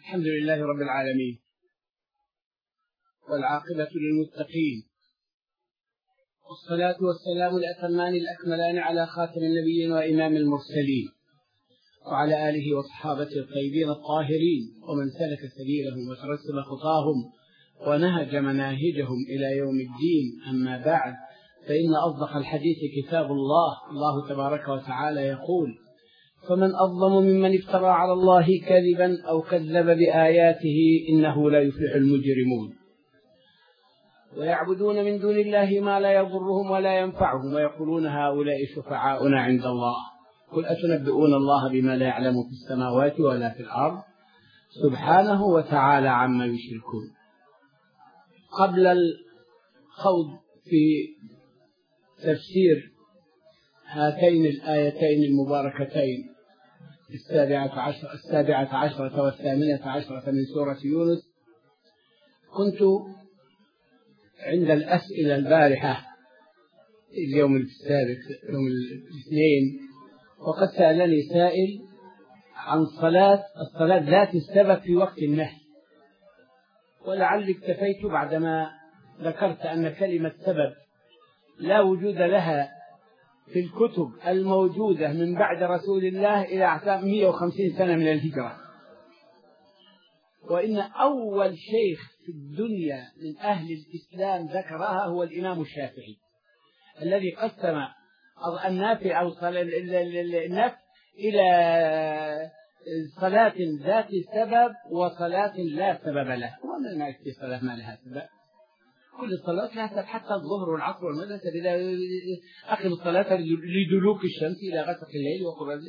الحمد لله رب العالمين، والعاقبة للمتقين، والصلاة والسلام الأتمان الأكملان على خاتم النبيين وإمام المرسلين، وعلى آله وصحابته الطيبين الطاهرين، ومن سلك سبيلهم وترسم خطاهم ونهج مناهجهم إلى يوم الدين. أما بعد، فإن أصدق الحديث كتاب الله. الله تبارك وتعالى يقول: فمن أظلم ممن افترى على الله كذبا أو كذب بآياته إنه لا يفلح المجرمون. ويعبدون من دون الله ما لا يضرهم ولا ينفعهم ويقولون هؤلاء شفعاؤنا عند الله قل أتنبئون الله بما لا يعلم في السماوات ولا في الأرض سبحانه وتعالى عما يشركون. قبل الخوض في تفسير هاتين الآيتين المباركتين السابعة عشرة والثامنة عشرة من سورة يونس، كنت عند الأسئلة البارحة اليوم السابق يوم الاثنين، وقد سألني سائل عن الصلاة ذات السبب في وقت النهي، ولعلي اكتفيت بعدما ذكرت أن كلمة سبب لا وجود لها في الكتب الموجودة من بعد رسول الله إلى أعتاب 150 سنة من الهجرة، وإن أول شيخ في الدنيا من أهل الإسلام ذكرها هو الإمام الشافعي، الذي قسم النافي أو النفي إلى صلاة ذات سبب وصلاة لا سبب له. وما نعرف في صلاة ما لها سبب، كل الصلاة لها سبب، حتى الظهر والعصر والمغرب إلى أقم الصلاة لدلوك الشمس إلى غسق الليل وقرآن.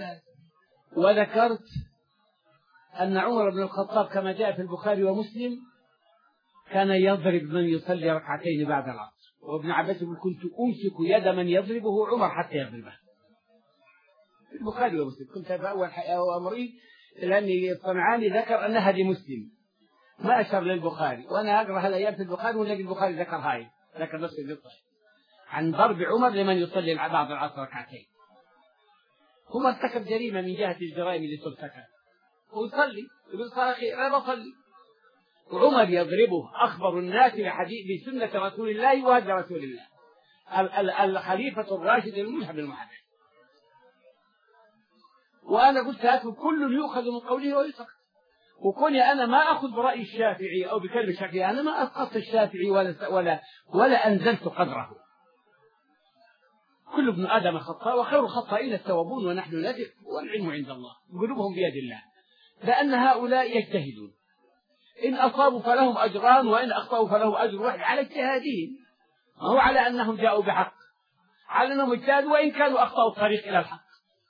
وذكرت أن عمر بن الخطاب كما جاء في البخاري ومسلم كان يضرب من يصلي ركعتين بعد العصر، وابن عباس يقول: كنت أمسك يد من يضربه عمر حتى يضربه. في البخاري ومسلم. كنت في أول أمري لأني الصنعاني ذكر أنها لمسلم، ما أشر للبخاري، وأنا أقرأ هالأيام في البخاري ونلاقي البخاري ذكر نفس القصة عن ضرب عمر لمن يصلي بعد العصر ركعتين. هو ارتكب جريمة من جهة الجرائم اللي ترتكب، ويصلي يقول: أنا بصلي، وعمر يضربه. أخبر الناس بسنة رسول الله وهدي رسول الله، الخليفة الراشد الملهم المحدث. وأنا قلت: هذا كل يؤخذ من قوله ويترك. وكوني أنا ما أخذ برأي الشافعي أو بكلمة الشافعي، أنا ما أسقطت الشافعي ولا أنزلت قدره. كل ابن آدم خطاء وخير الخطائين التوابون ونحن ندر والعلم عند الله قلوبهم بيد الله، لأن هؤلاء يجتهدون، إن أصابوا فلهم أجران وإن أخطأوا فلهم أجر واحد على اجتهادهم، ما هو على أنهم جاءوا بحق، على أنهم اجتهدوا وإن كانوا أخطأوا الطريق إلى الحق.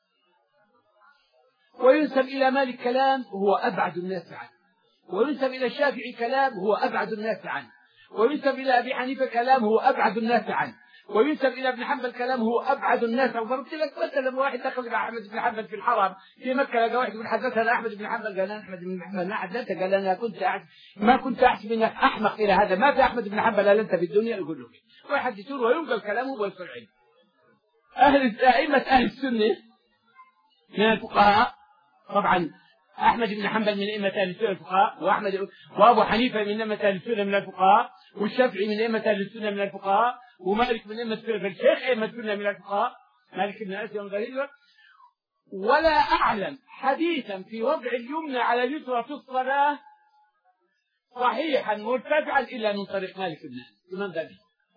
وينسب إلى مالك كلام هو أبعد الناس عنه، وينسب إلى الشافعي كلام هو أبعد الناس عنه، وينسب إلى أبي حنيفة كلام هو أبعد الناس عنه، وينسب إلى ابن حنبل كلام هو أبعد الناس عنه. ضربت لك مثلا واحد دخل إلى أحمد بن حنبل في الحرم في مكة، لقى واحد يقول: حدثنا أحمد بن حنبل. قال: أحمد بن حنبل ما حدثك؟ قال: أنا ما كنت أحسب أنك أحمق إلى هذا، ما في أحمد بن حنبل إلا أنت في الدنيا. يقول له ويحدثون وينقل كلامه ويصل علم. أئمة أهل السنة من الفقهاء، طبعا أحمد بن حنبل من أئمة أهل السنة الفقهاء، وأبو حنيفة من أئمة أهل السنة من الفقهاء، والشافعي من أئمة أهل السنة من الفقهاء، ومالك من أئمة السنة، فالشيخ أئمة السنة من الفقهاء مالك بن أنس وغيره. ولا أعلم حديثا في وضع اليمنى على اليسرى في الصلاة صحيحا مرتفعا إلا من طريق مالك بن أنس إمام ذلك.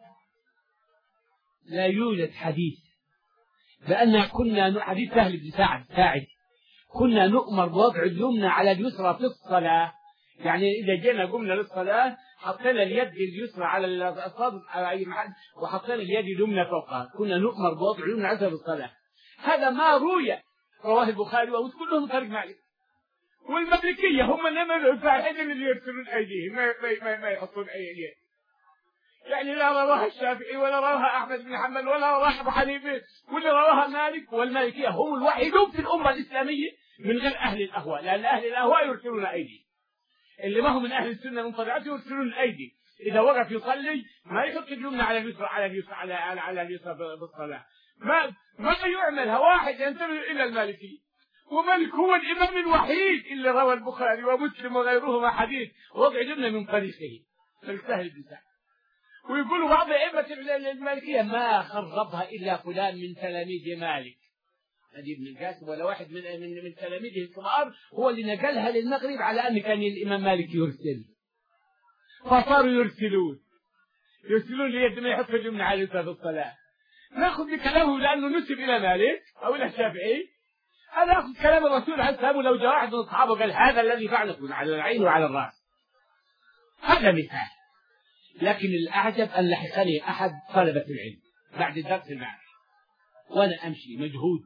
لا يوجد حديث، لأن كنا حديث سهل بن ساعد كنا نؤمر بوضع اليمنى على اليسرى في الصلاة، يعني إذا جينا قمنا للصلاة حطينا اليد اليسرى على الأصابع على أي محل وحطينا اليد اليمنى فوقها، كنا نؤمر بوضع اليمنى على الصلاة. هذا ما رواه البخاري ومسلم كلهم طريق مالك. والمالكية هم الفاعلين اللي يرسلون أيديهم ما يحطون أي يد، يعني لا رواها الشافعي ولا رواها أحمد بن حنبل ولا رواها أبو حنيفة ولا رواها مالك. والمالكية هم الوحيدون في الأمة الإسلامية من غير أهل الأهواء، لأن أهل الأهواء يرسلون أيدي، اللي ما هم من أهل السنة من طبيعته يرسلون الأيدي. إذا وقف يصلي ما يحط اليمنى على اليسرى على اليسرى بالصلاة، ما يعملها واحد ينتبه إلى المالكي ومالك هو الإمام الوحيد اللي روى البخاري ومسلم وغيرهما حديث وضع جبنة من طريقه سهل بن سعد. ويقولوا بعض أئمة المالكية ما خربها إلا فلان من تلاميذ مالك، هذه ابن القاسم ولا واحد من تلاميذه الكبار هو اللي نقلها للمغرب، على أن كان الإمام مالك يرسل، فصاروا يرسلون ليد ما يحط الجملة على في الصلاة. ناخذ بكلامه لأنه نسب إلى مالك أو إلى الشافعي، أنا أخذ كلام الرسول عليه السلام، ولو جاء واحد من الصحابة قال هذا الذي فعله على العين وعلى الرأس، هذا مثال. لكن الأعجب أن لحقني أحد طلبة العلم بعد الدرس المعرفة وأنا أمشي مجهود،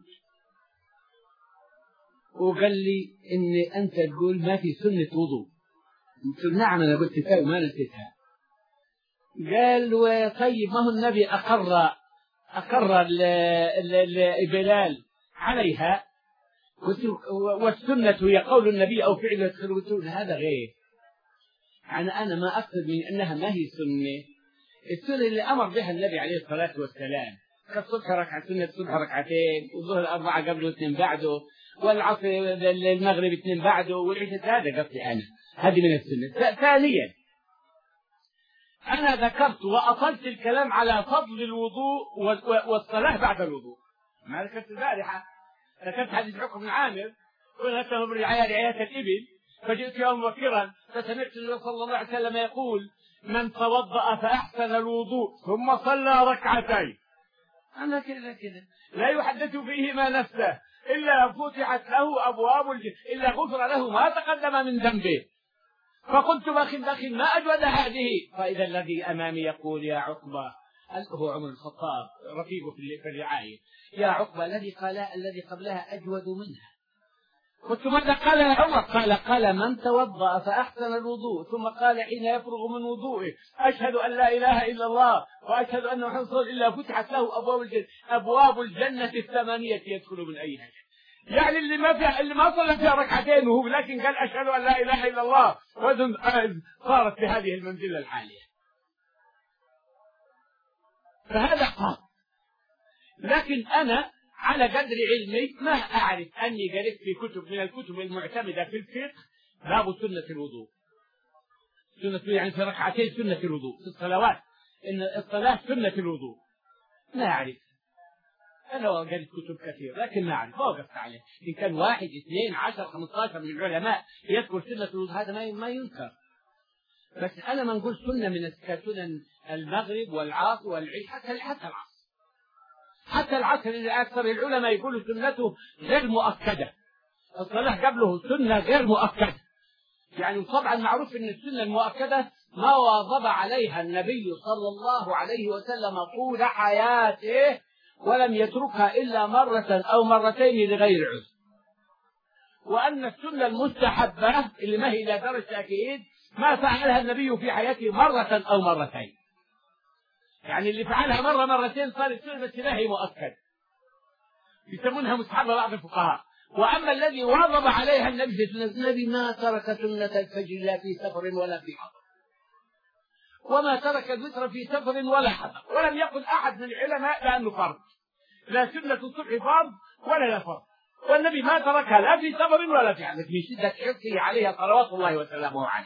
وقال لي إن أنت تقول ما في سنة وضوء. قلت نعم أنا قلت كذا وما نسيتها. قال وطيب ما هو النبي أقر بلال عليها، والسنة هي قول النبي أو فعله. قلت هذا غير، أنا ما أقصد من أنها ما هي سنة. السنة اللي أمر بها النبي عليه الصلاة والسلام كالصبح ركعة سنة الصبح ركعتين، والظهر 4 قبله 2 بعده، والعصر المغرب 2 بعده، والعشاء. هذا قصدي أنا، هذه من السنة. ثانيا أنا ذكرت وأطلت الكلام على فضل الوضوء والصلاة بعد الوضوء. ما ذكرت البارحة، ذكرت حديث عقبة بن عامر قلت له رعاية الإبل، فجئت يوم مبكرا فسمعت النبي صلى الله عليه وسلم يقول من توضأ فأحسن الوضوء ثم صلى ركعتين، أنا كذا لا يحدث فيهما نفسه إلا فتحت له أبواب الجنة إلا غفر له ما تقدم من ذنبه. فقلت بخ ما أجود هذه، فإذا الذي أمامي يقول يا عقبة، هو عمر الخطاب رفيقه في الرعاية، يا عقبة الذي قبلها أجود منها. قلت ماذا قال يا عمر؟ قال من توضأ فأحسن الوضوء ثم قال حين يفرغ من وضوئه أشهد أن لا إله إلا الله وأشهد أن محمدا رسول الله إلا فتحت له أبواب الجنة 8 يدخل من أيها. يعني اللي ما صلى فيها ركعتين وهو لكن قال أشهد أن لا إله إلا الله وإذن صارت في هذه المنزلة الحالية. فهذا قال. لكن أنا على قدر علمي ما أعرف أني قرأت في كتب من الكتب المعتمدة في الفقه باب سنة الوضوء. سنة يعني في ركعتين سنة الوضوء في الصلوات، إن الصلاة سنة الوضوء. ما أعرف، أنا قرأت كتب كثير لكن ما أعرف، ما وقفت عليه. إن كان 1 2 10 15 من العلماء يذكر سنة الوضوء هذا ما ينكر. بس أنا ما نقول سنة من سنن المغرب والعصر والعشاء حتى العصر اللي أكثر العلماء يقولوا سنته غير مؤكدة. الصلاة قبله سنة غير مؤكدة. يعني طبعا معروف أن السنة المؤكدة ما واظب عليها النبي صلى الله عليه وسلم طول حياته ولم يتركها إلا مرة أو مرتين لغير عذر. وأن السنة المستحبة اللي ما هي إلى درجة أكيد ما فعلها النبي في حياته مرة أو مرتين. يعني اللي فعلها مرة مرتين صارت سنة بس لا هي مؤكد، يسمونها مستحبة بعض الفقهاء. وأما الذي واظب عليها النبي ما ترك سنة الفجر لا في سفر ولا في حضر، وما ترك الوتر في سفر ولا حضر، ولم يقل أحد من العلماء لأنه فرض، لا سنة الصبح فرض ولا لا فرض، والنبي ما تركها لا في سفر ولا في حضر من شدة حرصه عليها صلوات الله وسلامه عليه.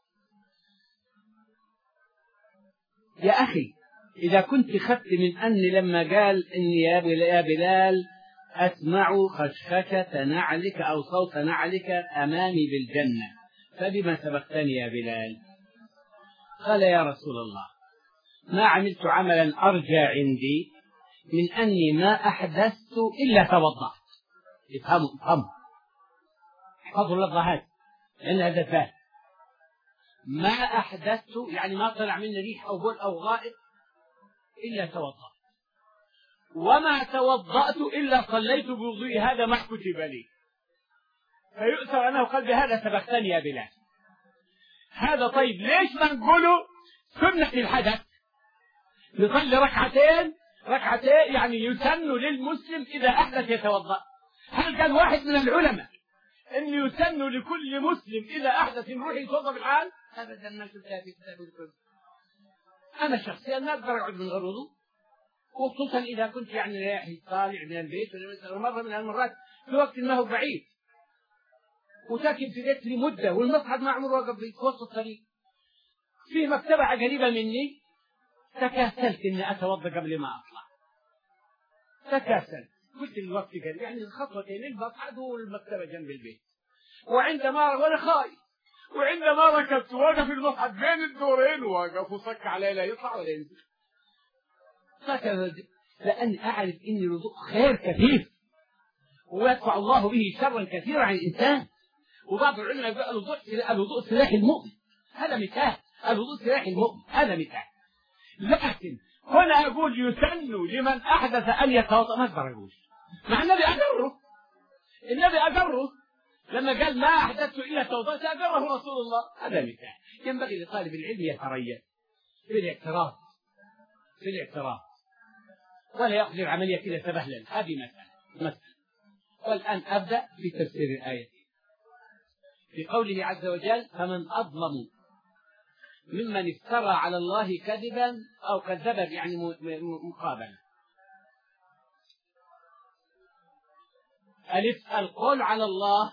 يا أخي إذا كنت خدت من أني لما قال إني يا بلال أسمع خشخشة نعلك أو صوت نعلك أمامي بالجنة فبما سبقتني يا بلال؟ قال يا رسول الله ما عملت عملا أرجى عندي من أني ما أحدثت إلا توضأت. افهموا احفظوا اللفظات لأن هذا فهم. ما أحدثت يعني ما طلع مني ريح أو بول أو غائط إلا توضأت، وما توضأت إلا صليت بوضوئي هذا ما كتب لي، فيؤثر أنه قال بهذا سبقتني يا بلال. هذا طيب ليش ما نقوله سنة الحدث؟ نصلي ركعتين يعني يسن للمسلم إذا أحدث يتوضأ. هل كان واحد من العلماء أن يسن لكل مسلم إذا أحدث يروح يتوضأ بالحال؟ أبدا ما شفتها في كتاب الكتب. أنا شخصيا ما أقدر أقعد من غير وضوء وخصوصا إذا كنت طالع من البيت مرة من المرات في وقت ما هو بعيد وساكن في بيت لمدة والمصعد ما عمره وقف في وسط الطريق، في مكتبة قريبة مني، تكاسلت إني أتوضأ قبل ما أطلع. تكاسلت، قلت الوقت قال الخطوتين المصعد والمكتبة جنب البيت. وأنا خايف، وعندما ركبت واقف المصعد بين الدورين واقف وصك علي لا يطلع ولا ينزل. لأني أعرف إن الوضوء خير كثير ويدفع الله به شرا كثيرا عن الإنسان. وبعض العلماء يقول الوضوء سلاح المؤمن، هذا مثال. الوضوء سلاح المؤمن، هذا مثال. لكن هنا أقول يسن لمن أحدث أن يتوضأ، ما أقدر أقول مع النبي أقره لما قال ما أحدثت إلا توضأت أقره رسول الله. هذا مثال. ينبغي لطالب العلم يتريث في الاعتراف ولا يأخذ العملية كذا سبهلا. هذه مثلا. والآن أبدأ في تفسير الآية في قوله عز وجل: فمن أظلم ممن افترى على الله كذبا أو كذب مقابلا. القول على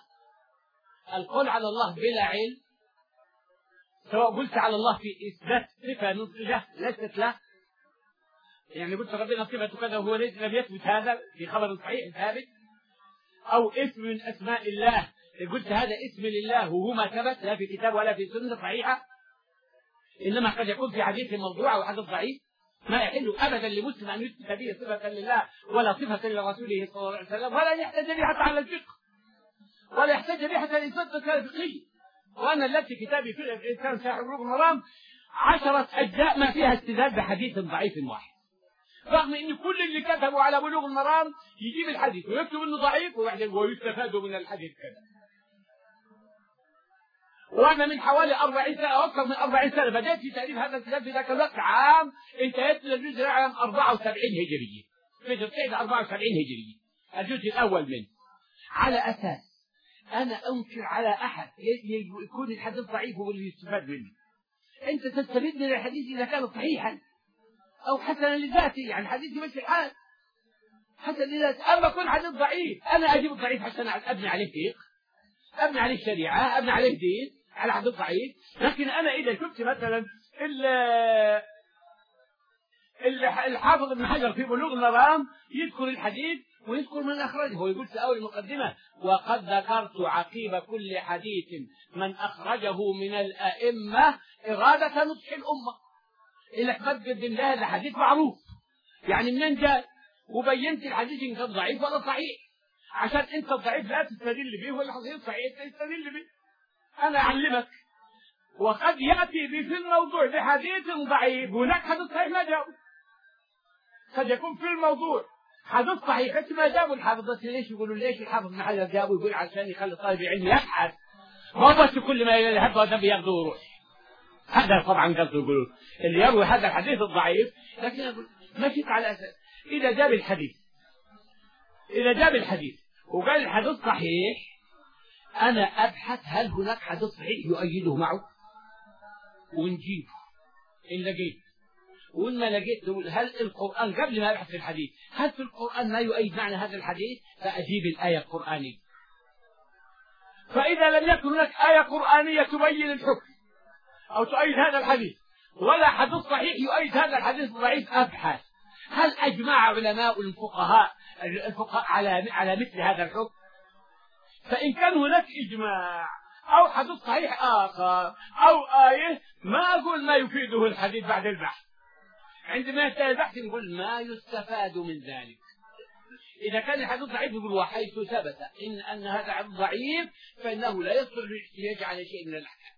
الله بلا علم، سواء قلت على الله في إثبات صفة نزلة ليست له، قلت ربنا صفة كذا وهو لم يثبت هذا في خبر صحيح ثابت، أو اسم من أسماء الله قلت هذا اسم لله وهو ما ثبت لا في كتاب ولا في سنة صحيحة، إنما قد يكون في حديث موضوع أو حديث ضعيف. ما يحل أبدا لمسلم أن يثبت به صفة لله ولا صفة لرسوله صلى الله عليه وسلم، ولا يحتج به حتى على الفقه، ولا يحتج به حتى لصدق الفقهي. وأنا التي كتابي في الإنسان صحيح بلوغ المرام 10 أجزاء ما فيها استدلال بحديث ضعيف واحد، رغم ان كل اللي كتبوا على بلوغ المرام يجيب الحديث ويكتب انه ضعيف ويستفاد من الحديث كذا. وانا من حوالي 40 سنه او اكثر من 40 سنه بدات في تاليف هذا الكتاب في ذاك الوقت عام انتهيت من الجزء عام 74 هجريه، في جزء 74 هجريه الجزء الاول منه، على اساس انا انكر على احد يكون الحديث ضعيف هو اللي يستفاد منه. انت تستفيد من الحديث اذا كان صحيحا أو حسنا لذاته، حديث يمشي الحال حسن لذاته. أما كل حديث ضعيف أنا أجيب الضعيف عشان أبني عليه فقه، أبني عليه شريعة، أبني عليه دين على حديث ضعيف. لكن أنا إذا شفت مثلا الحافظ ابن حجر في بلوغ المرام يذكر الحديث ويذكر من أخرجه، هو يقول في أول المقدمة: وقد ذكرت عقيب كل حديث من أخرجه من الأئمة إرادة نصح الأمة. اللي بتقدم لها الحديث معروف منين جاء، وبينت الحديث إن كان ضعيف ولا صحيح، عشان أنت الضعيف لا تستدل به والحديث صحيح تستدل به. أنا أعلمك. وقد يأتي في الموضوع بحديث ضعيف هناك حديث صحيح ما جاء، قد يكون في الموضوع حديث صحيح بس ما جابوا الحافظ. بس ليش يقولوا ليش الحافظ ابن حجر جابوا؟ يقول عشان يخلي طالب العلم يبحث، ما بس كل ما يذهب هذا بياخذه ويروح. هذا طبعا قصده يقولون اللي يروي هذا الحديث الضعيف. لكن أقول مشيت على أساس إذا جاب الحديث وقال الحديث صحيح، أنا أبحث هل هناك حديث صحيح يؤيده معه ونجيبه إن لقيت، وإن ما لقيت هل القرآن قبل ما أبحث في الحديث هل في القرآن ما يؤيد معنى هذا الحديث، فأجيب الآية القرآنية. فإذا لم يكن هناك آية قرآنية تبين الحكم أو تؤيد هذا الحديث ولا حديث صحيح يؤيد هذا الحديث الضعيف، أبحث هل أجمع علماء الفقهاء على مثل هذا الحكم. فإن كان هناك إجماع أو حديث صحيح آخر أو آية، ما أقول ما يفيده الحديث بعد البحث. عندما ينتهي البحث نقول ما يستفاد من ذلك. إذا كان الحديث ضعيف يقول وحيث ثبت أن هذا حديث ضعيف فإنه لا يصلح الاحتجاج على شيء من الأحكام.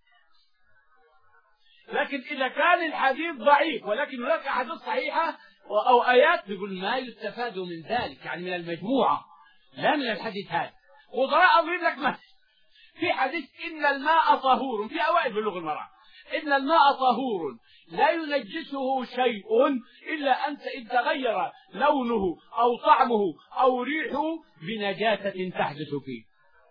لكن إذا كان الحديث ضعيف ولكن هناك أحاديث صحيحة أو آيات يقول ما يستفاد من ذلك، من المجموعة لا من الحديث هذا. وضراء أضرب لك مثل في حديث إن الماء طهور في أوائل بلوغ المرام، إن الماء طهور لا ينجسه شيء إلا أن تغير لونه أو طعمه أو ريحه بنجاسة تحدث فيه.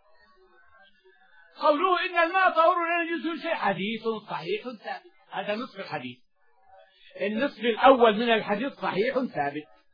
قوله إن الماء طهور لا ينجسه شيء حديث صحيح ثابت. هذا نصف الحديث. النصف الأول من الحديث صحيح ثابت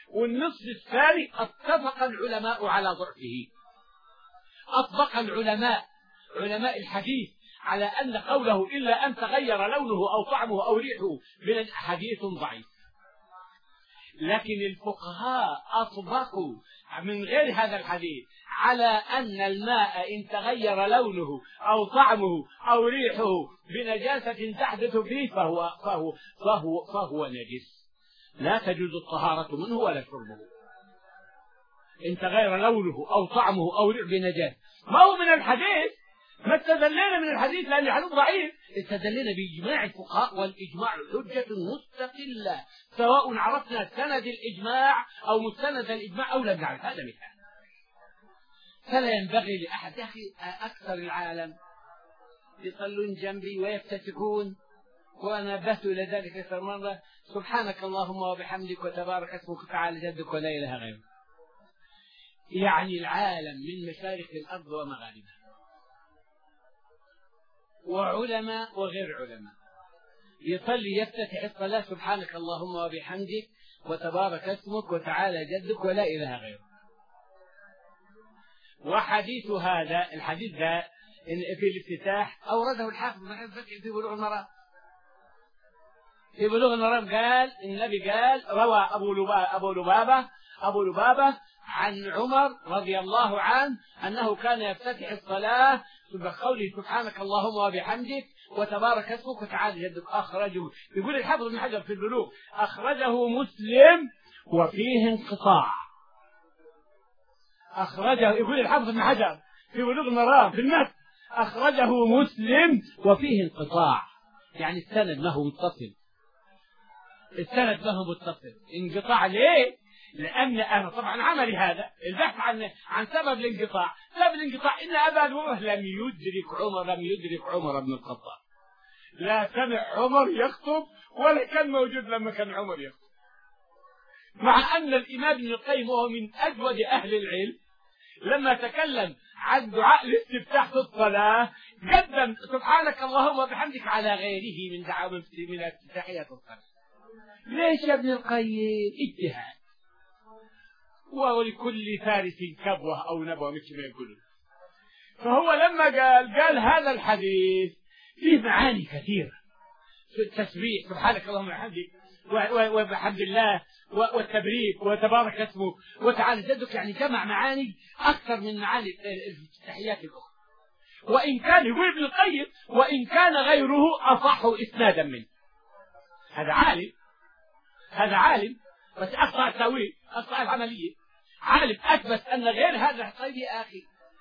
والنصف الثاني اتفق العلماء على ضعفه. أطبق العلماء علماء الحديث على أن قوله إلا أن تغير لونه أو طعمه أو ريحه من حديث ضعيف. لكن الفقهاء أطبقوا من غير هذا الحديث على أن الماء إن تغير لونه أو طعمه أو ريحه بنجاسة تحدث فيه فهو نجس، لا تجوز الطهارة منه ولا شربه إن تغير لونه أو طعمه أو ريحه بنجاسة. ما هو من الحديث، ما استدلنا من الحديث لأن الحديث ضعيف، استدلنا بإجماع الفقهاء، والإجماع حجة مستقلة سواء عرفنا سند الإجماع أو مستند الإجماع أو لم نعرف. هذا مثال. فلا ينبغي لأحد، يا أخي أكثر العالم يصلون جنبي ويفتتحون، وأنا نبهت إلى ذلك أكثر مرة، سبحانك اللهم وبحمدك وتبارك اسمك وتعالى جدك ولا إله غيرك. يعني العالم من مشارق الأرض ومغاربها، وعلماء وغير علماء، يصلي يفتتح الصلاة سبحانك اللهم وبحمدك وتبارك اسمك وتعالى جدك ولا إله غيرك. وحديث هذا الحديث ذا في الافتتاح أورده الحافظ بن حجر في بلوغ المرام. في بلوغ المرام قال النبي قال روى أبو لبابة عن عمر رضي الله عنه أنه كان يفتتح الصلاة بقوله سبحانك اللهم وبحمدك وتبارك اسمك وتعالى جدك. أخرجه، يقول الحافظ بن حجر في البلوغ، أخرجه مسلم وفيه انقطاع. أخرجه، يقول الحافظ بن حجر في بلوغ المرام في النص، أخرجه مسلم وفيه انقطاع، يعني السند ما هو متصل. السند ما هو متصل. انقطاع ليه؟ لأن أنا طبعا عملي هذا البحث عن سبب الانقطاع. سبب الانقطاع إن أبا هريرة لم يدرك عمر بن الخطاب، لا سمع عمر يخطب ولا كان موجود لما كان عمر يخطب. مع أن الإمام ابن القيم وهو من أجود أهل العلم لما تكلم عن دعاء الاستفتاح في الصلاة قدم سبحانك اللهم وبحمدك على غيره من افتتاحيات الصلاة. ليش يا ابن القيم؟ اجتهاد، ولكل فارس كبوة أو نبوة مثل ما يقولون. فهو لما قال هذا الحديث فيه معاني كثيرة، التسبيح سبحانك اللهم وبحمدك وبحمد الله والتبريك وتبارك اسمه وتعالى جدك، يعني جمع معاني أكثر من معاني التحيات الأخرى. وإن كان يقول ابن القيم وإن كان غيره أصح إسنادا منه. هذا عالم بس أخطأ التأويل، أخطأ العملية. عالم أثبت أن غير هذا. طيب يا أخي،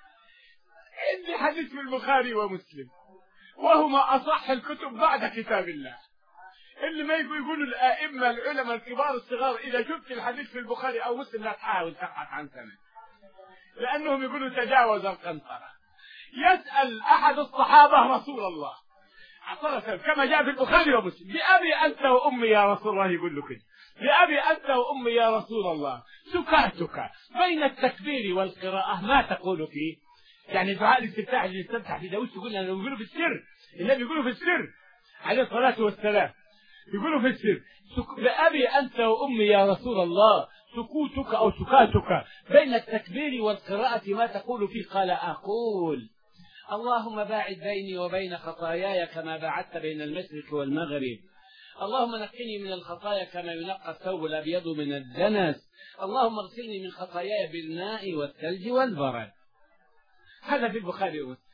عندي حديث في البخاري ومسلم وهما أصح الكتب بعد كتاب الله. اللي ما يقولوا الأئمة العلماء الكبار الصغار إذا شفت الحديث في البخاري أو مسلم لا تحاول تبحث عن سند، لأنهم يقولوا تجاوز القنطرة. يسأل أحد الصحابة رسول الله كما جاء في البخاري ومسلم، بأبي أنت وأمي يا رسول الله، يقول له كده، بأبي أنت وأمي يا رسول الله، سكاتك بين التكبير والقراءة ما تقول فيه؟ يعني دعاء الاستفتاح اللي يستفتح في داود يقول أنه يقولوا في السر، النبي يقولوا في السر عليه الصلاة والسلام، يقولوا في السر بأبي أنت وأمي يا رسول الله، سكوتك أو سكاتك بين التكبير والقراءة ما تقول فيه؟ قال أقول اللهم باعد بيني وبين خطاياي كما باعدت بين المشرق والمغرب، اللهم نقني من الخطايا كما ينقى الثوب الأبيض من الدنس، اللهم اغسلني من خطاياي بالماء والثلج والبرد. هذا في البخاري ومسلم.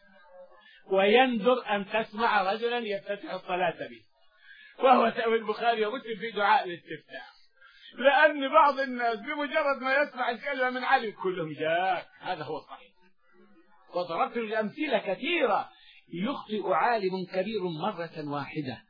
ويندر أن تسمع رجلا يفتتح الصلاة به وهو في البخاري ومسلم في دعاء الاستفتاح، لأن بعض الناس بمجرد ما يسمع الكلمة من علي كلهم جاء. هذا هو الصحيح. وضربت الأمثلة كثيرة. يخطئ عالم كبير مرة واحدة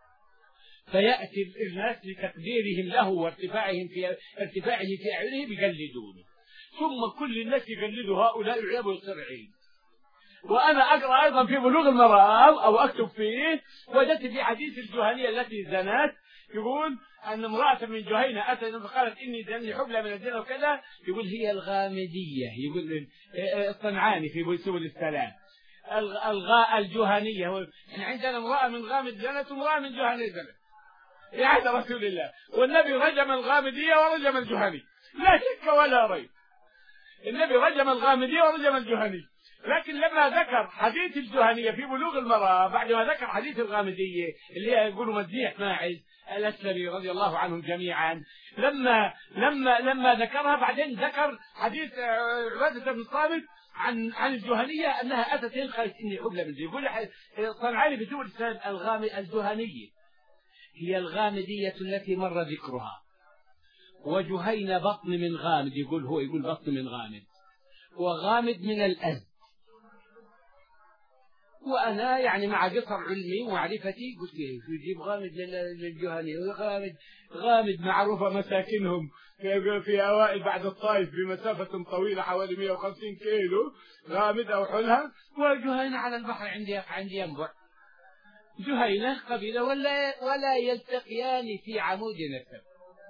فيأتي الناس لتقديرهم له وارتفاعه في أعينهم يقلدونه، ثم كل الناس يقلدوا هؤلاء العلماء ويصير علم. وأنا أقرأ أيضا في بلوغ المرام أو أكتب فيه، وجدت في حديث الجهنية التي زنت، يقول أن امرأة من جهينة أتت فقالت إني زني حبلى من الزنا وكذا، يقول هي الغامدية، يقول الصنعاني في سبل السلام الجهنية. يعني عندنا امرأة من غامد زنت وامرأة من جهنية زنت. في عهد رسول الله، والنبي رجم الغامدية ورجم الجهني لا شك ولا ريب. النبي رجم الغامدية ورجم الجهني، لكن لما ذكر حديث الجهنية في بلوغ المرأة بعد ما ذكر حديث الغامدية اللي هي يقولوا مزيح ماعز الأسلمي رضي الله عنهم جميعا، لما ذكرها بعدين ذكر حديث عبادة بن الصامت عن الجهنية أنها أتت قالت إني حبلى من يقول صنعاني بدون السند الجهنية هي الغامدية التي مر ذكرها، وجهين بطن من غامد، يقول بطن من غامد، وغامد من الأزد. وأنا يعني مع قصر علمي ومعرفتي قلت يجيب غامد للجهني، غامد معروفة مساكنهم في أوائل بعد الطائف بمسافة طويلة حوالي 150 كيلو، غامد أو حلها، وجهينة على البحر عندي ينبع. جهينة قبيلة ولا يلتقيان في عمود نسب،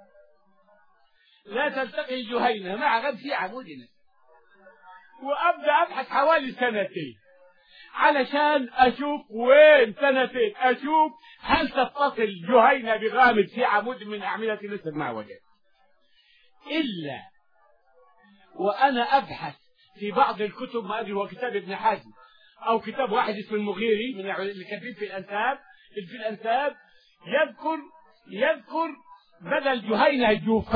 لا تلتقي جهينة مع غد في عمود نسب. وأبدأ أبحث حوالي سنتين علشان أشوف وين سنتين أشوف هل تتصل جهينة بغامد في عمود من أعمدة نسب، ما وجدت إلا وأنا أبحث في بعض الكتب، ما أدري هو كتاب ابن حزم أو كتاب واحد اسمه المغيري من اللي كاتبين في الأنساب يذكر بدل جهينة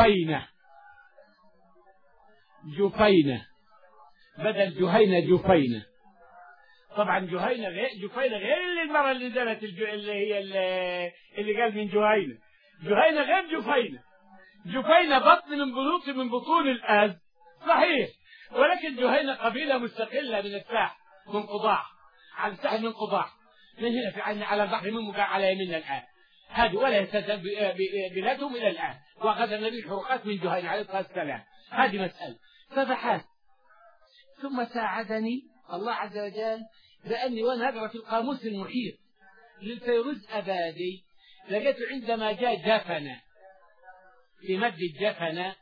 جفينة بدل جهينة جفينة. طبعا جفينة غير المرة اللي نزلت اللي قال من جهينة غير جفينة بطن من بطون الأز صحيح، ولكن جهينة قبيلة مستقلة من الساحل من قضاع، على الساحل من قضاع، من هنا في على البحر من مقع على يمين الآن، هذه ولا يستزل بلادهم إلى الآن، وأخذ النبي الحروقات من جهينة عليه الصلاة والسلام. هذه مسألة. فبحثت ثم ساعدني الله عز وجل بأني وأنا أقرأ في القاموس المحيط للفيروز أبادي لقيت عندما جاء جفنة في مد الجفنة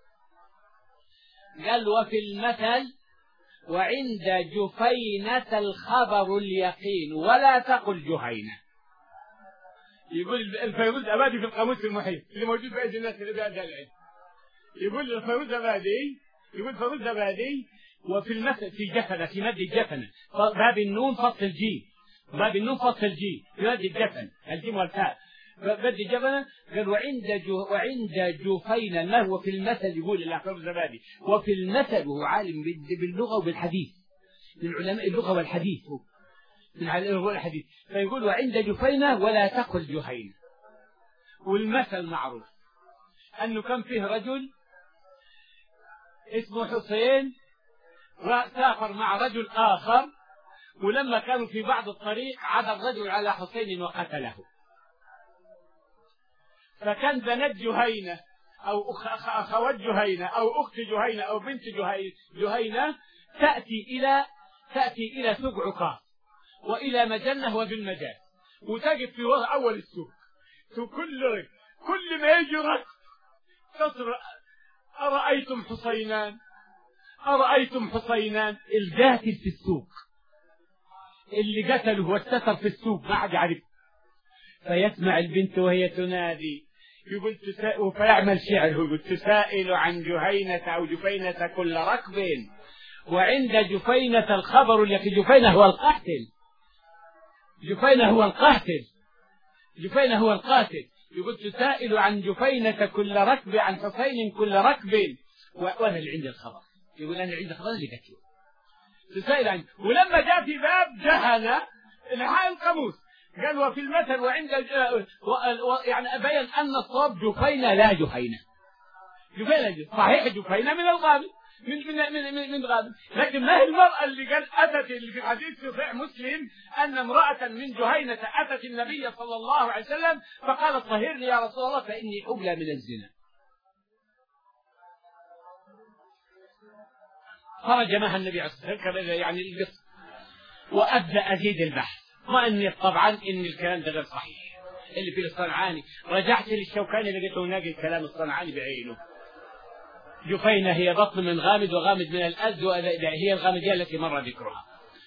قال وفي المثل وعند جفينة الخبر اليقين ولا تقل جهينة. يقول الفيروز أبادي في القاموس المحيط اللي موجود في أيدي الناس اللي بهذا العلم، يقول الفيروز أبادي وفي المثل في جفنة في مد الجفنة باب النون فصل الجيم في مد الجفن الجيم والتاء مد الجفنة. قال وعند جفينة ما هو في المثل، يقول الأخبار الزبادي وفي المثل هو عالم باللغة وبالحديث من علماء اللغة والحديث من علماء اللغة والحديث، فيقول وعند جفينة ولا تقل جهينة. والمثل معروف أنه كان فيه رجل اسمه حسين سافر مع رجل آخر، ولما كانوا في بعض الطريق عاد الرجل على حسين وقتله، فكان بنت جهينة أو أخوات جهينة أو أخت جهينة أو بنت جهينة تأتي إلى سوق عكاظ وإلى مجنة وبالمجال وتقف في أول السوق كل ما يجي ركض تصر أرأيتم حسينان القاتل في السوق اللي قتله واستتر في السوق ما عاد يعرف، فيسمع البنت وهي تنادي يقول فيعمل شعر يقول تسائل عن جهينة أو جفينة كل ركب وعند جفينة الخبر اليقين. جفينة هو القاتل يقول تسائل عن جفينة كل ركب عن حسين كل ركب وأنا اللي عندي الخبر، يقول أنا عندي خبر اللي قتله تسائل عنه. ولما جاء في باب جهنة نهاية القاموس قال وفي المثل وعند يعني أبين أن الصواب جفينة لا جهينة. صحيح جفينة من الغامد من غامد، لكن ما هي المرأة اللي قال أتت اللي في حديث صحيح مسلم أن امرأة من جهينة أتت النبي صلى الله عليه وسلم فقالت طهرني يا رسول الله فإني حبلى من الزنا. خرج معها النبي عليه الصلاة والسلام يعني القصة وأبدأ أزيد البحث، ما أني طبعا إن الكلام ده غير صحيح اللي في الصنعاني. رجعت للشوكاني لقيته ناقل كلام الصنعاني بعينه. جفينة هي بطن من غامد وغامد من الأز، هي الغامدية التي مر ذكرها.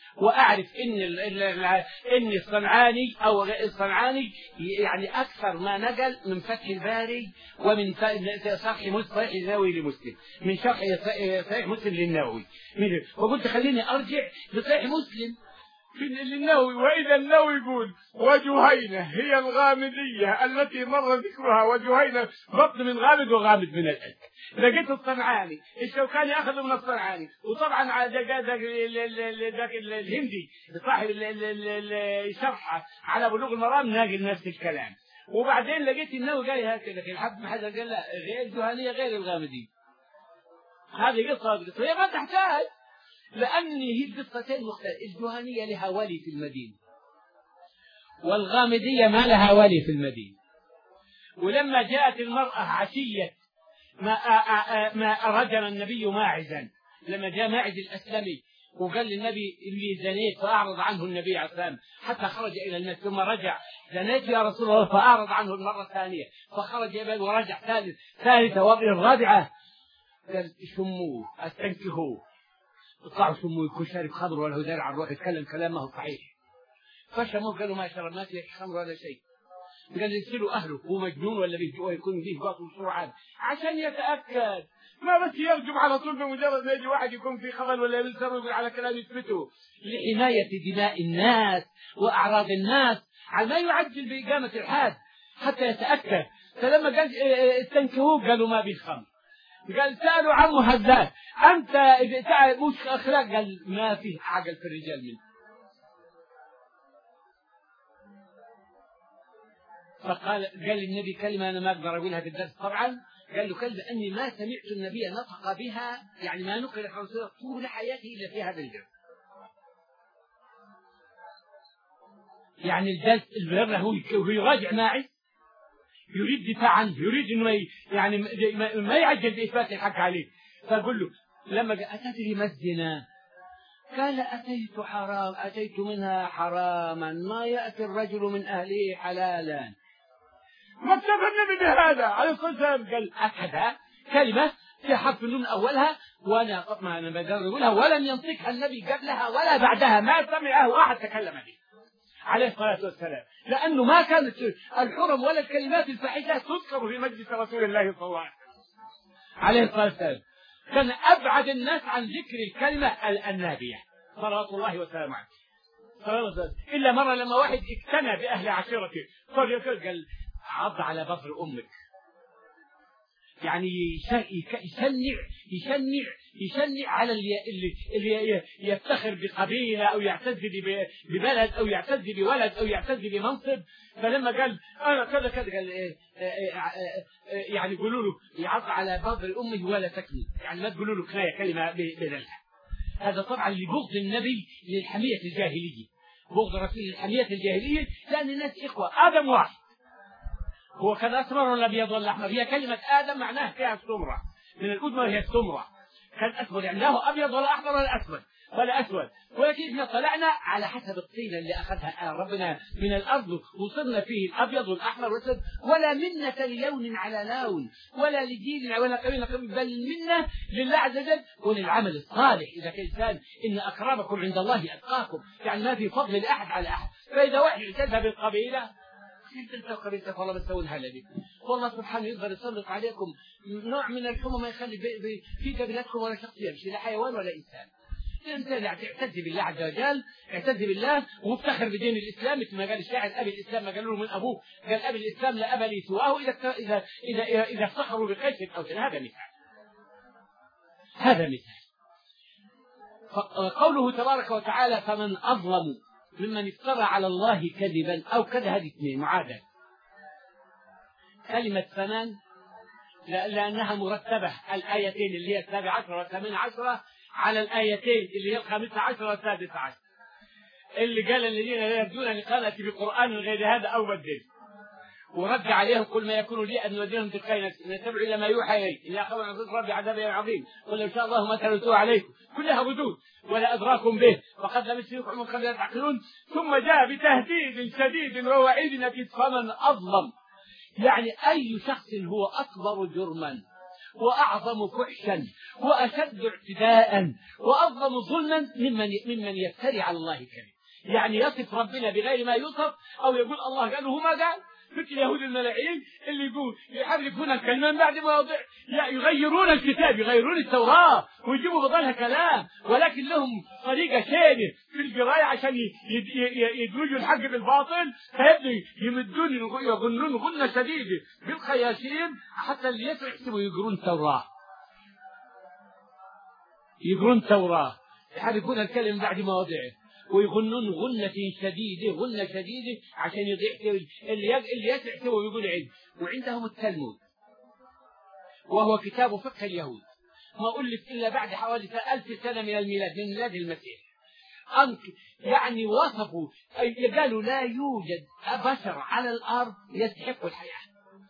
وأعرف إن الصنعاني أو الصنعاني يعني أكثر ما نقل من فتح الباري ومن شرح صحيح النووي لمسلم، من شرح صحيح مسلم للنووي. وقلت خليني أرجع لصحيح مسلم للنووي. وإذا النووي يقول وجهينة هي الغامدية التي مر ذكرها، وجهينة بطن من غامد وغامد من الألك. لقيت الصنعاني الشوكاني أخذه من الصنعاني، وطبعا على ذاك الهندي صاحب الشرح على بلوغ المرام ناقل نفس الكلام. وبعدين لقيت النووي جاي هكذا في الحد ما حدا قال لا غير الجهنية غير الغامدية. هذه قصة هي ما تحتاج، لأن هي القصتين مختلفة. الجهنية لها ولي في المدينة، والغامدية ما لها ولي في المدينة. ولما جاءت المرأة عشية ما رجم النبي ماعزا، لما جاء ماعز الأسلمي وقال للنبي اللي زنيت، فأعرض عنه النبي عليه السلام حتى خرج إلى الناس، ثم رجع زنيت يا رسول الله، فأعرض عنه المرة الثانية، فخرج إلى ورجع ثالثة والرابعة، قال شموه استنكهوه، اطلعوا شموه، يكون شارب خمر ولا هو داري عن روح يتكلم كلام ما هو صحيح. فشموه قالوا ما شرب ما فيه خمر ولا شيء. قال يرسلوا أهله هو مجنون ولا يكون فيه باطل سرعان عشان يتأكد، ما بس يرجم على طول بمجرد ما يجي واحد يكون في خبل ولا يلسر ويقول على كلام يثبته، لحماية دماء الناس وأعراض الناس، على ما يعجل بإقامة الحاد حتى يتأكد. فلما قال استنكهوه قالوا ما به خمر. قال سألوا عمه هزال أنت مش أخلاق؟ قال ما فيه عقل في الرجال منه. فقال النبي كلمة أنا ما أقدر أقولها في الدرس طبعا، قال له كلمة أني ما سمعت النبي نطق بها، يعني ما نقل الرسول طول حياته إلا في هذا الجرس. يعني الجلس البر هو يراجع ماعز، يريد دفاع عنه، يريد إنه يعني ما يعجل بإثبات الحق عليه. فقل له لما أتدري ما الزنا؟ قال أتيت منها حراما ما يأتي الرجل من أهله حلالا. ما اكتفى النبي بهذا عليه الصلاة والسلام، قال أكد كلمة في حرف النون أولها وأنا ما أنا بدر أقولها، ولم ينطقها النبي قبلها ولا بعدها، ما سمعه أحد تكلم به عليه الصلاة والسلام، لأنه ما كانت الحرم ولا الكلمات الفاحشة تذكر في مجلس رسول الله صلى الله عليه الصلاة والسلام. كان أبعد الناس عن ذكر الكلمة النابية صلوات الله وسلامه عليه. إلا مرة لما واحد اقتنى بأهل عشيرته قال عض على بطر أمك، يعني يشنع على اللي يفتخر بقبيلة أو يعتز ببلد أو يعتز بولد أو يعتز بمنصب. فلما قال أنا كذا قال يعني قولوا له يعض على بطر أمه ولا تكني، يعني ما تقولوا له كناية كلمة بدلها. هذا طبعا لبغض النبي للحمية الجاهلية، بغض الرسول للحمية الجاهلية، لأن الناس إخوة آدم واحد، هو كان أسمر ولا أبيض ولا أحمر؟ هي كلمة آدم معناها فيها السمرة، من الأدمى هي السمرة، كان أسود يعني لا أبيض ولا أحمر ولا أسود ولا أسود، ولكن إحنا طلعنا على حسب الطينة اللي أخذها ربنا من الأرض وصرنا فيه الأبيض والأحمر والأسود، ولا منة للون على لون ولا لدين ولا قبيلة، بل منة لله عز وجل وللعمل الصالح. إذا كان إنسان إن أكرمكم عند الله أتقاكم، يعني ما في فضل لأحد على أحد. فإذا واحد اعتدى بالقبيلة انت قبيلتك والله بتسوي هالذي، والله سبحانه يقدر يسلط عليكم نوع من الحمى ما يخلي في قبيلتكم ولا شخص يمشي لا حيوان ولا إنسان. انت اعتز بالله عز وجل، اعتز بالله وافتخر بدين الإسلام، مثل ما قال الشاعر أبي الإسلام ما قالوا له من أبوه، قال أبي الإسلام لا أبا لي سواه إذا افتخروا بقيس أو هذا مثال. هذا مثال. قوله تبارك وتعالى فمن أظلم ممن افترى على الله كذبا أو كذا، هذه اثنين معادة. كلمة فمن لأنها مرتبة، الآيتين اللي هي 17 و18 على الآيتين اللي هي 15 و16، اللي قال الذين لا يرجون لقاءنا بقرآن غير هذا أو بدل، ورد عليهم كل ما يكون لي أن نوديهم تلقين نتبع إلى ما يوحى إلي إن أخذوا عن ربي عذاب عظيم قل لو شاء الله ما تلوتوه عليكم، كلها ردود ولا أدراكم به فقد لم يسلكم من قبل لا تعقلون. ثم جاء بتهديد شديد ووعيد نكد فمن أظلم، يعني أي شخص هو أكبر جرما وأعظم فحشا وأشد اعتداء وأظلم ظلما ممن يفتري على الله كذب، يعني يصف ربنا بغير ما يوصف، أو يقول الله قال وهو ما قال. مثل اليهود الملاعين اللي يقول يحرفون الكلمة من بعد مواضع، يغيرون الكتاب، يغيرون التوراة ويجيبوا بدلها كلام، ولكن لهم طريقة شينة في القراية عشان يدمجوا الحق بالباطل، فيبدوا يمدون يظنون غنة شديدة بالخياشيم حتى اللي يحسبوا يقرون توراة، يقرون توراة، يحرفون الكلمة من بعد مواضعه ويغنون غنة شديدة عشان يضيع اللي يسعته ويقول علم. وعندهم التلمود وهو كتاب فقه اليهود، ما ألف إلا بعد حوالي 1000 سنة من الميلاد، من ميلاد المسيح. يعني وصفوا، قالوا لا يوجد بشر على الأرض يستحق الحياة.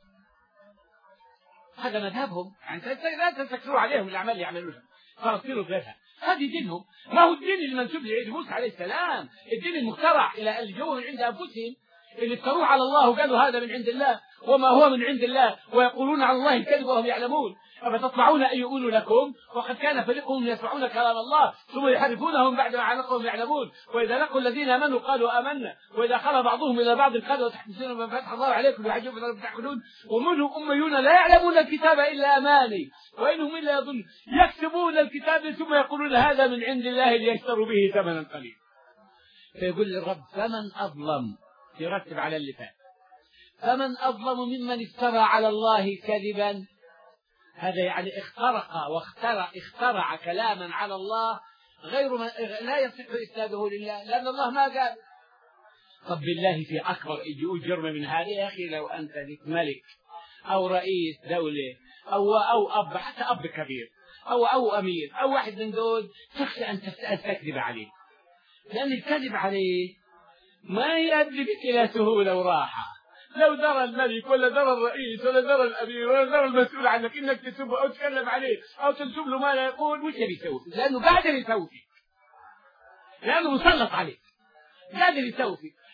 هذا مذهبهم، يعني لا تفكروا عليهم الأعمال اللي يعملونها، فاصيروا غيرها. هذه دينهم، ما هو الدين المنسوب لعيسى موسى عليه السلام، الدين المخترع إلى الجو من عند أنفسهم، اللي افتروه على الله وقالوا هذا من عند الله وما هو من عند الله، ويقولون على الله الكذب وهم يعلمون. أفتطمعون أن يقولوا لكم وقد كان فريقهم يسمعون كلام الله ثم يحرفونهم بعد ما عنقهم يعلمون. وإذا لقوا الذين آمنوا قالوا آمنا وإذا خلى بعضهم إلى بعض قالوا وتحدثون من فتح الله عليكم ويعجبكم أن تعقلون. ومنهم أميون لا يعلمون الكتاب إلا أماني وإنهم إلا يظن يكتبون الكتاب ثم يقولون هذا من عند الله ليشتروا به ثمنا قليلا. فيقول الرب فمن أظلم، يرتب على اللي فات، فمن أظلم ممن افترى على الله كذبا. هذا يعني اخترع كلاما على الله غير ما لا يصح إسناده لله، لأن الله ما قال. طب بالله في أكبر جرم من هذا يا أخي؟ لو أنت لك ملك أو رئيس دولة أو أب، حتى أب كبير أو أمير أو واحد من دول، تخشى أن تكذب عليه، لأن الكذب عليه ما يؤدي بك إلى سهولة وراحة. لو درى الملك ولا درى الرئيس ولا درى الأمير ولا درى المسؤول عنك إنك تسبه أو تتكلم عليه أو تنسب له ما لا يقول، وش بيسوي؟ لأنه قادر يسوي، لأنه مسلط عليك، قادر يسوي.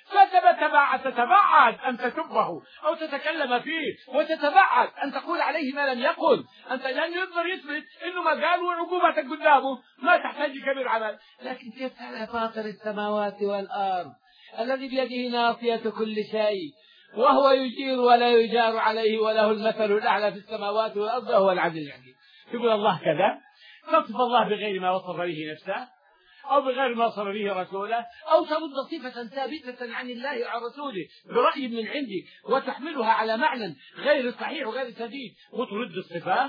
فتتبعد أن تسبه أو تتكلم فيه، وتتبعد أن تقول عليه ما لم يقل، أنت لأنه يقدر يثبت إنه ما قال وعقوبتك قدامه ما تحتاج كبير عمل. لكن كيف على فاطر السماوات والأرض الذي بيده ناصية كل شيء وهو يجير ولا يجار عليه وله المثل الأعلى في السماوات والأرض وهو العزيز الحكيم. يقول الله كذا، تصف الله بغير ما وصف به نفسه أو بغير ما وصف به رسوله، أو ترد صفة ثابتة عن الله وعن رسوله برأي من عندك وتحملها على معنى غير صحيح وغير سديد وترد الصفات،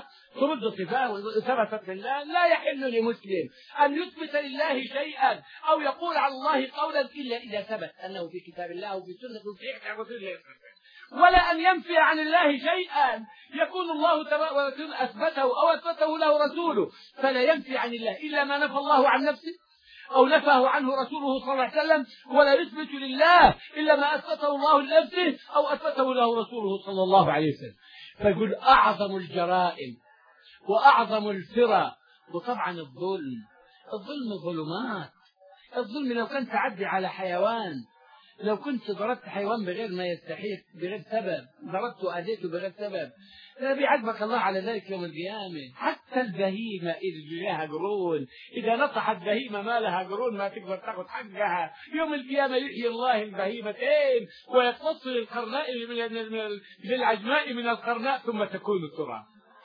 ثبتت لله. لا يحل لمسلم أن يثبت لله شيئا أو يقول على الله قولا إلا إذا ثبت أنه في كتاب الله وفي سنة صحيحة عن رسول الله، ولا أن ينفي عن الله شيئا يكون الله تبارك أثبته أو أثبته له رسوله، فلا ينفي عن الله إلا ما نفى الله عن نفسه أو نفاه عنه رسوله صلى الله عليه وسلم، ولا يثبت لله إلا ما أثبته الله لنفسه أو أثبته له رسوله صلى الله عليه وسلم. فيقول أعظم الجرائم وأعظم الفرى. وطبعا الظلم ظلمات. الظلم لو كنت تعدي على حيوان، لو كنت ضربت حيوان بغير ما يستحق، بغير سبب، ضربته وأذيته بغير سبب، لا بيعذبك الله على ذلك يوم القيامة. حتى البهيمة إذا لها قرون، إذا نطحت بهيمة ما لها قرون ما تقدر تأخذ حقها، يوم القيامة يحيي الله البهيمتين ويقتص القرناء للعجماء من القرناء ثم تكون التراب.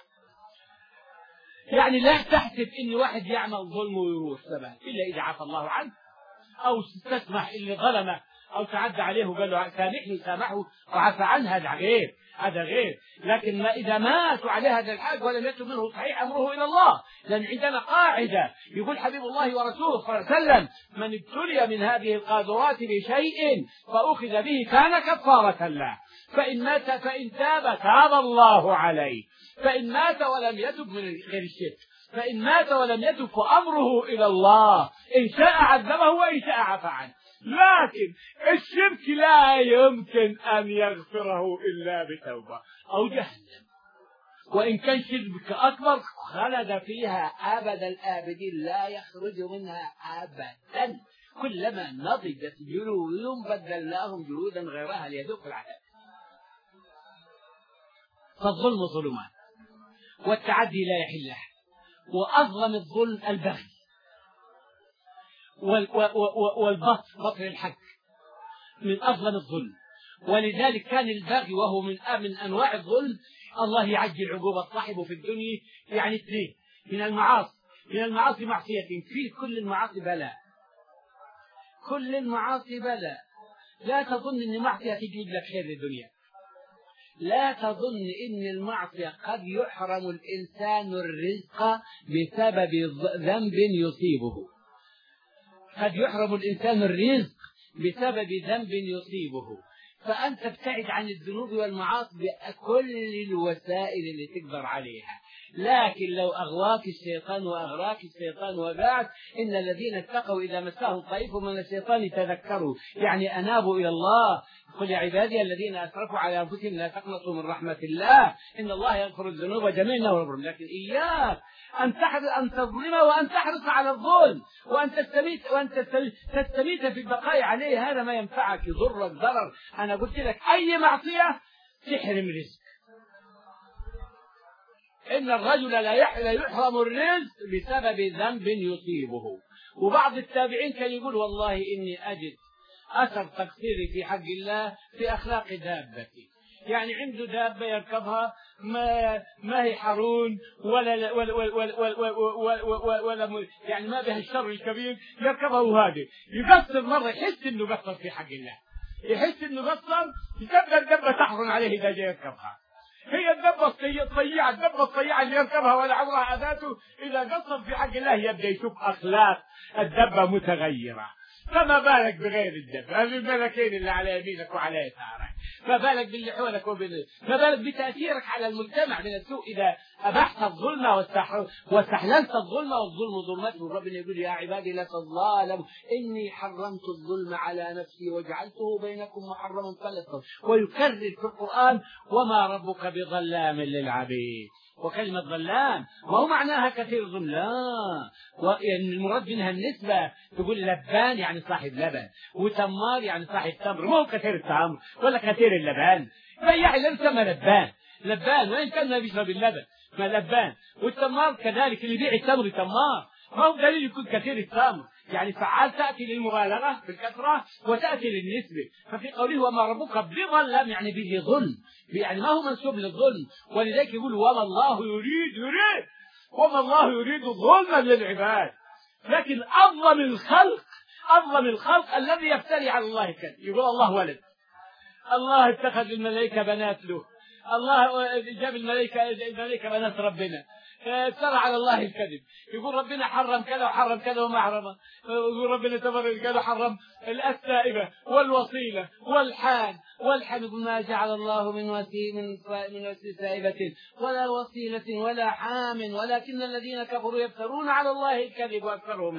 يعني لا تحسب إن واحد يعمل ظلم ويروح سبب إلا إذا عفى الله عنه أو تسمح اللي ظلمه أو تعدى عليه وقال له سامحني سامحه وعفى عنه، هذا غير. لكن ما إذا ماتوا على هذا الحق ولم يتب منه صحيح أمره إلى الله. لأن عندنا قاعدة يقول حبيب الله ورسوله صلى الله عليه وسلم من ابتلي من هذه القاذورات بشيء فأخذ به كان كفارة له، فإن تاب الله عليه، فإن مات ولم يتب من غير الشرك، فإن مات ولم يتب فأمره إلى الله، إن شاء عذبه وإن شاء عفى عنه. لكن الشرك لا يمكن أن يغفره إلا بتوبة أو جهنم، وإن كان شرك أكبر خلد فيها أبد الآبدين لا يخرج منها أبدا. كلما نضجت جلودهم بدلناهم جلودا غيرها ليذوقوا العذاب. فالظلم ظلمات والتعدي لا يحل أحد. وأظلم الظلم البغي بطر الحق من أظلم الظلم. ولذلك كان البغي وهو من أنواع الظلم الله يعجل عقوبة صاحبه في الدنيا. يعني اثنين من المعاصي معصية، في كل المعاصي بلاء، كل المعاصي بلاء. لا تظن ان المعصية تجيب لك خير الدنيا، لا تظن ان المعصية قد يحرم الانسان الرزق بسبب ذنب يصيبه، قد يحرم الانسان الرزق بسبب ذنب يصيبه. فأنت ابتعد عن الذنوب والمعاصي بكل الوسائل اللي تقدر عليها. لكن لو أغواك الشيطان وأغراك الشيطان وبعد، إن الذين اتقوا إذا مسهم طيف من الشيطان تذكروا، يعني أنابوا إلى الله. قل يا عبادي الذين أسرفوا على أنفسهم لا تقنطوا من رحمة الله إن الله يغفر الذنوب جميعا. لكن إياك أن تظلم وأن تحرص على الظلم وأن تستميت في البقاء عليه. هذا ما ينفعك، يضرك ضرر. أنا قلت لك أي معصية تحرم رزق. إن الرجل لا يحرم الرزق بسبب ذنب يصيبه. وبعض التابعين كان يقول والله إني أجد أثر تقصيري في حق الله في أخلاق دابتي. يعني عنده دابة يركبها ما هي حرون ولا يعني ما بها الشر الكبير، يركبها وهادي يقصر مرة يحس إنه قصر في حق الله، يحس إنه قصر، تبدأ الدبة تحرن عليه إذا جاء يركبها. هي الدبة الطيعة اللي يركبها ولا عمرها أذاته، إذا قصر في حق الله يبدأ يشوف أخلاق الدبة متغيرة. فما بالك بغير الدبة، الملكين اللي على يمينك وعلى يسارك، ما بالك باللي حولك ما بالك بتأثيرك على المجتمع من السوء إذا أبحت الظلم واستحللت الظلم، والظلم ظلمته. ربنا يقول يا عبادي لا تظالموا إني حرمت الظلم على نفسي وجعلته بينكم محرما فلا تظلموا. ويكرر في القرآن وما ربك بظلام للعبيد. وكلمة ظلام ما هو معناها كثير الظلم، لا، المراد منها النسبة. تقول لبان يعني صاحب لبن، وتمار يعني صاحب تمر، ما هو كثير التمر ولا كثير اللبان. بياع اللي يسمى لبان وين كان ما بيشرب اللبن ما لبان. والتمار كذلك اللي يبيع التمر تمار، ما هو دليل يكون كثير التمر. يعني فعال تأتي للمبالغة في الكثرة وتأتي للنسبة. ففي قوله وما ربك بظلام يعني به ظلم، يعني ما هو منسوب للظلم. ولذلك يقول وما الله يريد ظلما للعباد. لكن أظلم الخلق الذي يفتري على الله الكذب، يقول الله ولد، الله اتخذ الملائكة بنات له، الله جاب الملائكة بنات ربنا، افترى على الله الكذب. يقول ربنا حرم كذا وحرم كذا وما حرمه. يقول ربنا تبارك كذا حرم السائبة والوصيلة والحان يقول ما جعل الله من وسيلة سائبة ولا وصيلة ولا حام ولكن الذين كفروا يفترون على الله الكذب وأكثرهم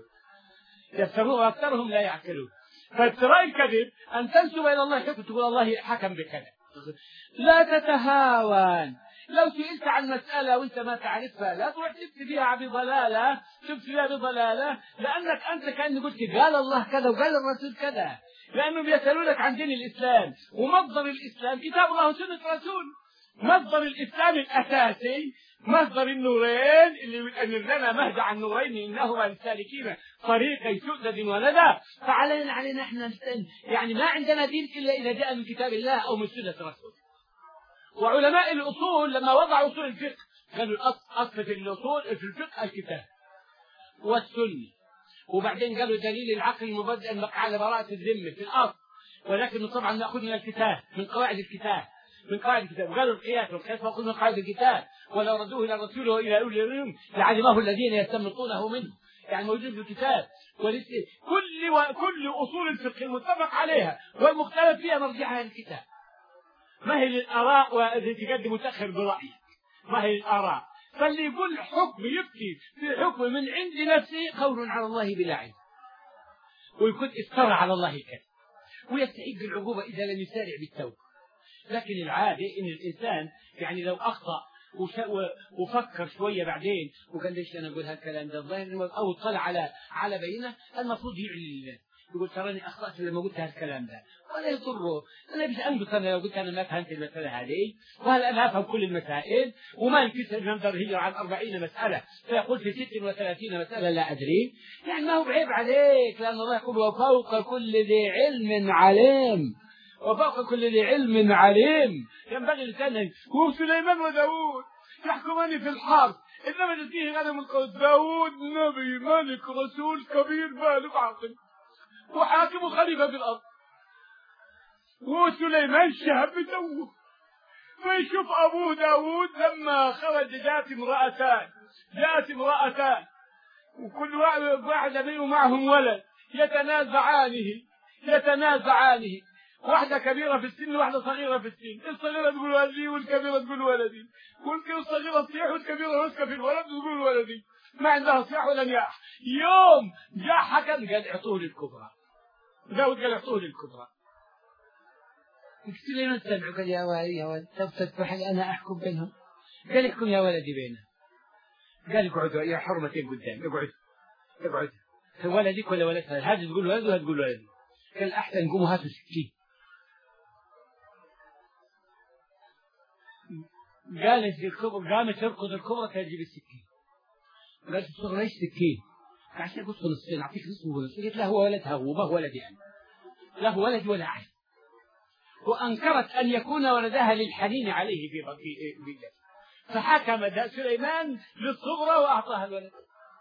لا يعقلون. فافتراء الكذب أن تنسب إلى الله حكم، تقول الله حكم بكذا. لا تتهاون. لو سئلت عن مسألة وانت ما تعرفها لا تروح تفتي فيها بضلالة، لأنك أنت كأنك قلت قال الله كذا وقال الرسول كذا. لأنهم يسألونك عن دين الإسلام، ومصدر الإسلام كتاب الله وسنة رسول. مصدر الإسلام الأساسي مصدر النورين اللي لنا مهد عن نورين إنهما للسالكين طريقي سؤدد وندى. فعلينا احنا يعني ما عندنا دين إلا إذا جاء من كتاب الله أو من سنة رسول. وعلماء الأصول لما وضعوا أصول الفقه قالوا أصل في الأصول في الفقه الكتاب والسنة، وبعدين قالوا دليل العقل المبدأ على براءة الذمة في الأصل، ولكن طبعا نأخذ من الكتاب من قواعد الكتاب. وقالوا القياس مأخوذ من قواعد الكتاب، ولو ردوه إلى الرسول وإلى أولي العلم لعلمه الذين يستنبطونه منه، يعني موجود في الكتاب. كل أصول الفقه المتفق عليها والمختلف فيها مرجعها الكتاب. ما هي للآراء وإذا تقدم متأخر برأيك، ما هي للآراء. فاللي يقول حكم يبكي في حكم من عند نفسه قول على الله بلا علم، ويكون افترى على الله الكذب ويستحق العقوبة إذا لم يسارع بالتوبة. لكن العادة إن الإنسان يعني لو أخطأ وفكر شوية بعدين وقال ليش أنا أقول هالكلام ده الظاهر أو اطلع على بينه، المفروض يقول تراني أخطأت لما قلت هالكلام ده، ولا يضره. أنا مش أنقص أنا لو قلت أنا ما فهمت المسألة هذه، وهل أنا أفهم كل المسائل، وما يمكن أن ننظر هي عن 40 مسألة فيقول في 36 مسألة لا أدري. يعني ما هو بعيب عليك، لأن الله يقول وفوق كل ذي علم عليم، وفوق كل ذي علم عليم. ينبغي الإنسان. وسليمان وداود يحكمان في الحرب، إنما فيه غنم القوس. داود نبي ملك رسول كبير بالغ عاقل وحاكم وخليفة في الأرض، وسليمان شاب توه. فيشوف أبوه داود لما خرج جاءت امرأتان وكل واحد منهم معهم ولد يتنازعانه، واحدة كبيرة في السن وواحدة صغيرة في السن. الصغيرة تقول ولدي والكبيرة تقول ولدي، والصغيرة تصيح والكبيرة ماسكة في الولد تقول ولدي، ما عندها صياح ولا نياح. يوم جاء حكم قال اعطوه للكبرى، داود قال اعطوه للكبرى. سليمان سمعوا قال يا ولد تسمح لي أنا أحكم بينهم؟ قال احكم يا ولدي بينهم. قال اقعدوا يا حرمتين قدام، اقعد ولدك ولا ولدها، هذا تقول ولد وهذا تقول ولدي. قال أحسن قوموا هاتوا سكين. قامت تركض الكبرى تجيب السكين. قالت الصغرى ليش سكين؟ عشان قص نصين أعطيك نصف ونصف. قالت لا هو ولدها وما هو ولدي يعني، لا هو ولدي ولا عين. وأنكرت أن يكون ولدها للحنين عليه في بيته، فحكم سليمان للصغرى وأعطاها الولد.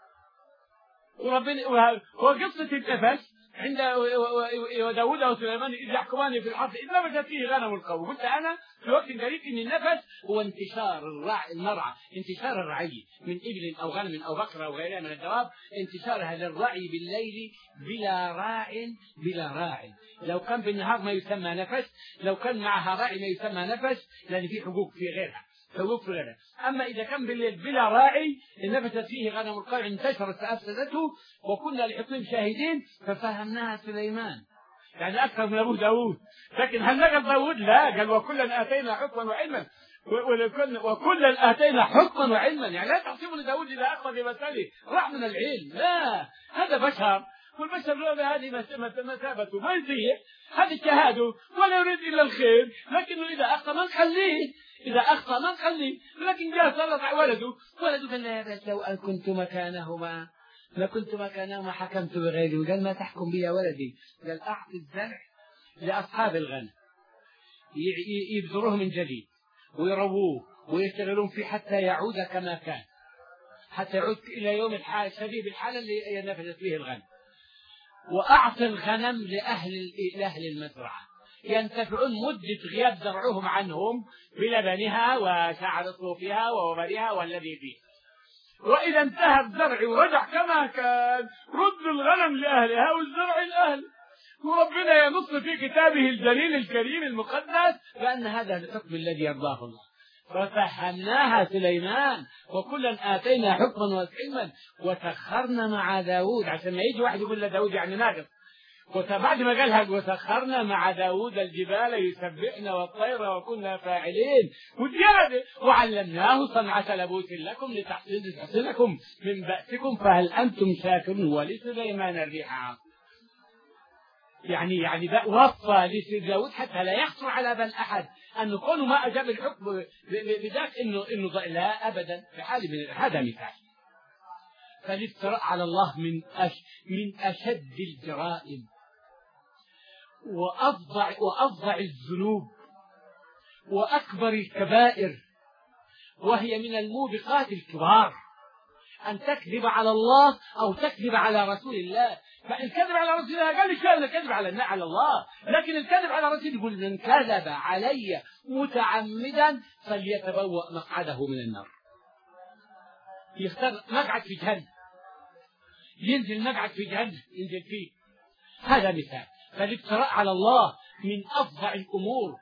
وقصة النفس عند وداود وسليمان إذ يحكمان في الحرث إذ نفشت فيه غنم القوم. قلت أنا في وقت قريب إن النفس هو انتشار المرعى، انتشار الرعي من إبل أو غنم أو بقرة أو غيرها من الدواب، انتشارها للرعي بالليل بلا راعي. لو كان بالنهار ما يسمى نفس، لو كان معها راعي ما يسمى نفس، لأن في حقوق في غيرها. أما إذا كان بالليل بلا راعي نفست فيه غنم القوم انتشرت فأفسدته، وكنا لحكم شاهدين ففهمناها سليمان. يعني أكثر من أبوه داود. لكن هل نقل داود؟ لا، قال وكلا آتينا حكما وعلما، وكلا آتينا حكما وعلما. يعني لا تحسبوا داود إذا أخذ بمثاله راح من العلم، لا، هذا بشر، والبشر له هذه مثابته ما يطيع، هذه شهاده ولا يريد إلا الخير. لكنه إذا أخطأ ما نخليه، لكن جاء صلت ولده قال لا يا بس لو أن كنت مكانهما لكنت مكانهما حكمت بغيري. قال ما تحكم بي يا ولدي، قال أعطي الزرع لأصحاب الغنم يبذروه من جديد ويرووه ويشتغلون فيه حتى يعود كما كان، حتى يعود إلى يوم شديد الحالة اللي نفذت فيه الغنم. وأعطي الغنم لأهل المزرعة ينتفعون مدة غياب زرعهم عنهم بلبنها وشعر صوفها ووبرها والذي فيه. وإذا انتهى الزرع ورجع كما كان رد الغنم لأهلها والزرع لأهل. وربنا ينص في كتابه الجليل الكريم المقدس بأن هذا الحكم الذي يرضاه الله. ففهمناها سليمان وكلا آتينا حكما وعلما وسخرنا مع داود، عشان ما يجي واحد يقول لداود يعني ناقص. وبعد ما قالها وسخرنا مع داود الجبال يسبحن والطير وكنا فاعلين والجلد وعلمناه صنعة لبوس لكم لتحصنكم من بأسكم فهل أنتم شاكرون. ولسليمان الريح عاصفة. يعني وصى لداود حتى لا يخطر على بال أحد أن كونه ما أجاب الحكم بذاك إنه لا أبدا في حال من هذا مثال. فالافتراء على الله من أشد الجرائم وأفظع الذنوب وأكبر الكبائر، وهي من الموبقات الكبار أن تكذب على الله أو تكذب على رسول الله. فالكذب على رسول الله قال لي الكذب على الله، لكن الكذب على رسول يقول من كذب علي متعمدا فليتبوأ مقعده من النار. يختار مقعد في جهنم، ينزل مقعد في جهنم ينزل فيه. هذا مثال. فالافتراء على الله من أفظع الأمور.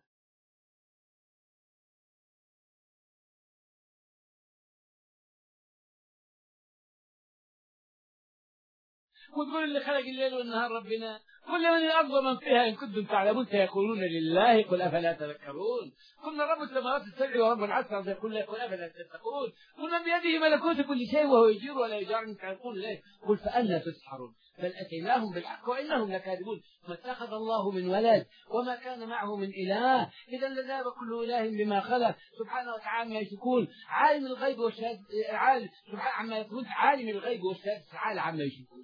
وتقول اللي خلق الليل والنهار ربنا. قل من الأرض ومن فيها إن كنتم تعلمون سيقولون لله قل أفلا تذكرون. قلنا رب السماوات السبع ورب العرش العظيم قل أفلا تتقون. قل من بيده ملكوت كل شيء وهو يجير ولا يجار من تعرفون إليه قل فأنى تسحرون بل أتيناهم بالحق وإنهم لكاذبون. ما اتخذ الله من ولد وما كان معه من إله إذا لذهب كل إله بما خلق سبحانه وتعالى ما يشركون. عالم الغيب والشهادة عالم سبحانه عما يقولون عالم الغيب والشهادة تعالى عما يشركون.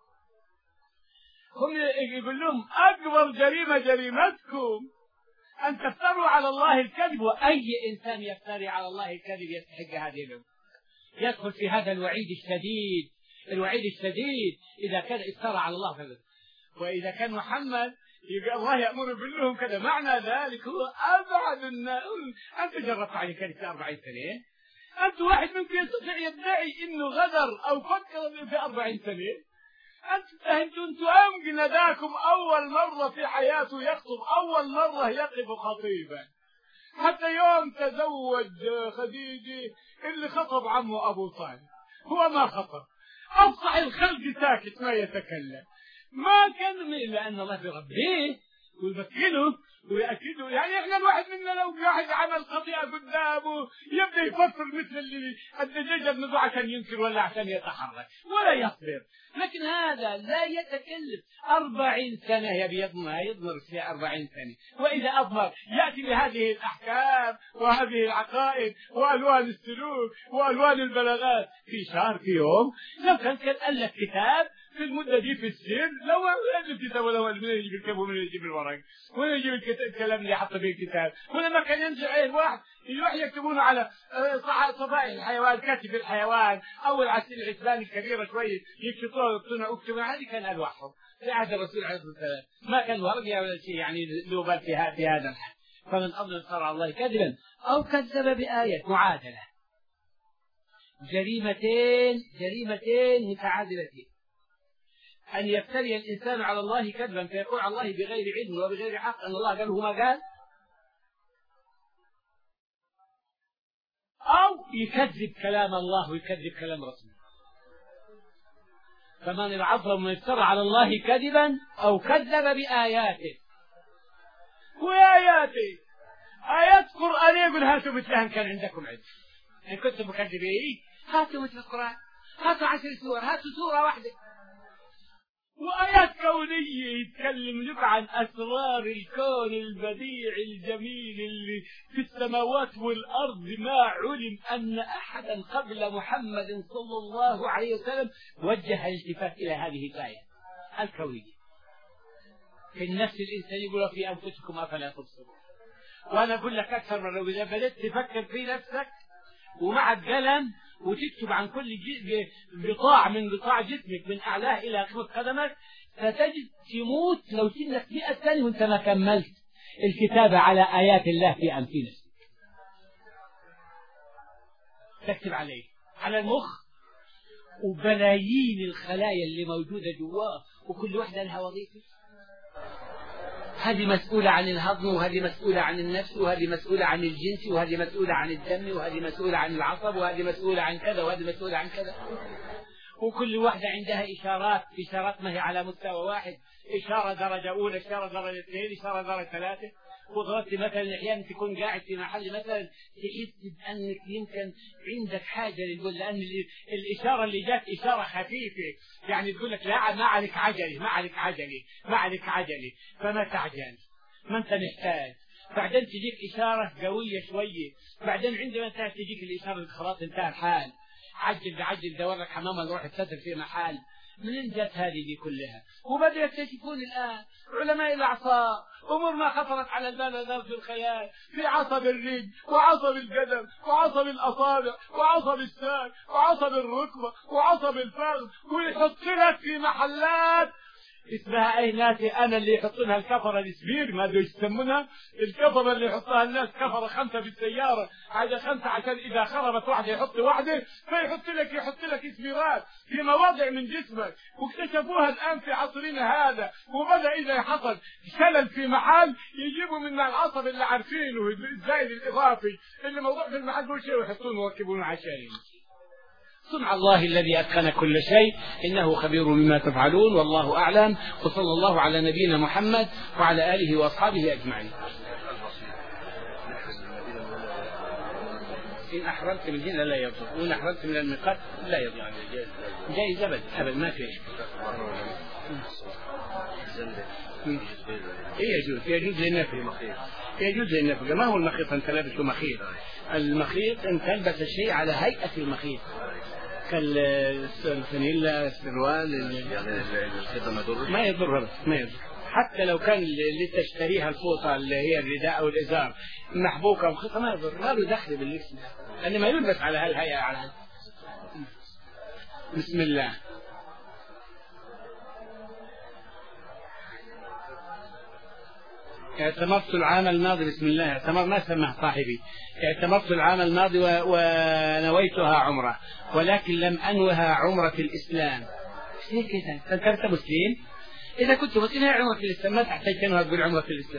هم يقول لهم أكبر جريمة جريمتكم أن تفتروا على الله الكذب وأي إنسان يفتري على الله الكذب يستحق هذه الأمور يدخل في هذا الوعيد الشديد. الوعيد الشديد إذا كان افترى على الله كذب. وإذا كان محمد الله يأمر لهم كذا معنى ذلك هو أبعد الناس. أنت جربت على كلمة 40 سنة أنت واحد منكم يستطيع يدعي إنه غدر أو فكر في 40 سنة. أنتم نداكم أول مرة في حياته يخطب أول مرة يقف خطيبا حتى يوم تزوج خديجة اللي خطب عمه أبو طالب هو ما خطب أفصح الخلق ساكت ما يتكلم ما كان لأن الله بربيه ويذكره ويأكده. يعني احنا الواحد منا لو واحد عمل خطيئة قدامه يبدأ يفكر مثل اللي الدجاجة بنضع عشان ينكر ولا عشان يتحرك ولا يصبر. لكن هذا لا يتكلف 40 سنة يضمر في 40 سنة. وإذا أضمر يأتي بهذه الأحكام وهذه العقائد وألوان السلوك وألوان البلاغات في شهر في يوم. لو كان ألف كتاب في المدة دي في السر لو ألف كتاب ولا من يجيب الكتاب ومن يجيب الورق ومن يجيب الكلام اللي حط فيه الكتاب. ولما كان ينزل عليه واحد يروح يكتبونه على صفائح الحيوان كاتب الحيوان أو العسبان الكبيرة شوية يكتبونه اكتبوا. هذه كان ألواحهم في عهد الرسول عليه الصلاة والسلام ما كان ورق ولا شيء يعني له بال في هذا الحال. فمن أظلم افترى على الله كذبا أو كذب بآية معادلة جريمتين متعادلتين. أن يفتري الإنسان على الله كذبا فيقول على الله بغير علم وبغير حق أن الله قال هو ما قال أو يكذب كلام الله ويكذب كلام رسوله. فمن العظم من افترى على الله كذبا أو كذب بآياته وآياته آيات قرآنية يقول هاتوا مثلها إن كان عندكم علم إن كنتم مكذبين هاتوا مثل القرآن هاتوا 10 سور هاتوا سورة واحدة. وآيات كونية يتكلم لك عن أسرار الكون البديع الجميل اللي في السماوات والأرض ما علم أن أحدا قبل محمد صلى الله عليه وسلم وجه الالتفات إلى هذه الآية الكونية. في النفس الإنسان يقول في أنفسكم أفلا تبصرون. وأنا أقول لك أكثر من لو إذا بدأت تفكر في نفسك ومع القلم وتكتب عن كل قطاع من قطاع جسمك من أعلاه إلى قمة قدمك فتجد تموت لو سنك 100 سنة وانت ما كملت الكتابة على آيات الله في أنف نفسك. تكتب عليه على المخ وبلايين الخلايا اللي موجودة جواه وكل واحدة لها وظيفة. هذه مسؤولة عن الهضم وهذه مسؤولة عن النفس وهذه مسؤولة عن الجنس وهذه مسؤولة عن الدم وهذه مسؤولة عن العصب وهذه مسؤولة عن كذا وهذه مسؤولة عن كذا. وكل واحدة عندها إشارات ما هي على مستوى واحد. إشارة درجة أولى إشارة درجة 2 إشارة درجة 3. وضربت مثلا أحيانا تكون قاعد في محل مثلا تحس بأنك يمكن عندك حاجة لتقول لأن الإشارة اللي جات إشارة خفيفة يعني تقول لك لا ما عليك عجلي فما تعجل ما أنت محتاج. بعدين تجيك إشارة قوية شوية بعدين عندما انتهت تجيك الإشارة خلاص انتهى الحال عجل دور لك حمامة نروح تستر في محل. من جت هذه دي كلها وبدأوا يكتشفون الآن علماء الأعصاب أمور ما خطرت على البال ولا في الخيال في عصب الرجل وعصب القدم وعصب الأصابع وعصب الساق وعصب الركبة وعصب الفخذ ويحط لك في محلات اسمها اي ناسي انا اللي يحطونها الكفره السبير ما ادري يسمونها الكفره اللي يحطها الناس كفره 5 في السياره حاجه 5 عشان اذا خربت واحده يحط واحده فيحط لك سبيرات في مواضع من جسمك. واكتشفوها الان في عصرنا هذا وبدا اذا حصل شلل في محل يجيبوا من العصب اللي عارفينه الزايد الاضافي اللي موضوع في المحل كل شيء ويحطونه ويركبونه عشان صنع الله الذي أتقن كل شيء، إنه خبير بما تفعلون، والله أعلم. وصلى الله على نبينا محمد وعلى آله وأصحابه أجمعين. إن أحرمت من هنا لا يضر، وإن أحرمت من الميقات لا يضر، يعني جائز أبد ما في شيء. يجوز للنفقة. ما هو المخيط؟ أن تلبس مخيط. المخيط أن تلبس الشيء على هيئة المخيط، كالفانيلا، السروال. ما يضر. حتى لو كان اللي تشتريها الفوطة اللي هي الرداء أو الإزار محبوكة وخطة ما يضر، ما له دخل باللبس، لأنه ما يلبس على هالهيئة. على بسم الله. اعتمرت العام الماضي. بسم الله. اعتمر ما سماه صاحبي. اعتمرت العام الماضي ونويتها عمرة، ولكن لم أنوها عمرة في الإسلام. ليه كده؟ أنت مسلم؟ إذا كنت مسلم هي عمرة في الإسلام، ما تحتاج تنوها بالعمرة في الإسلام.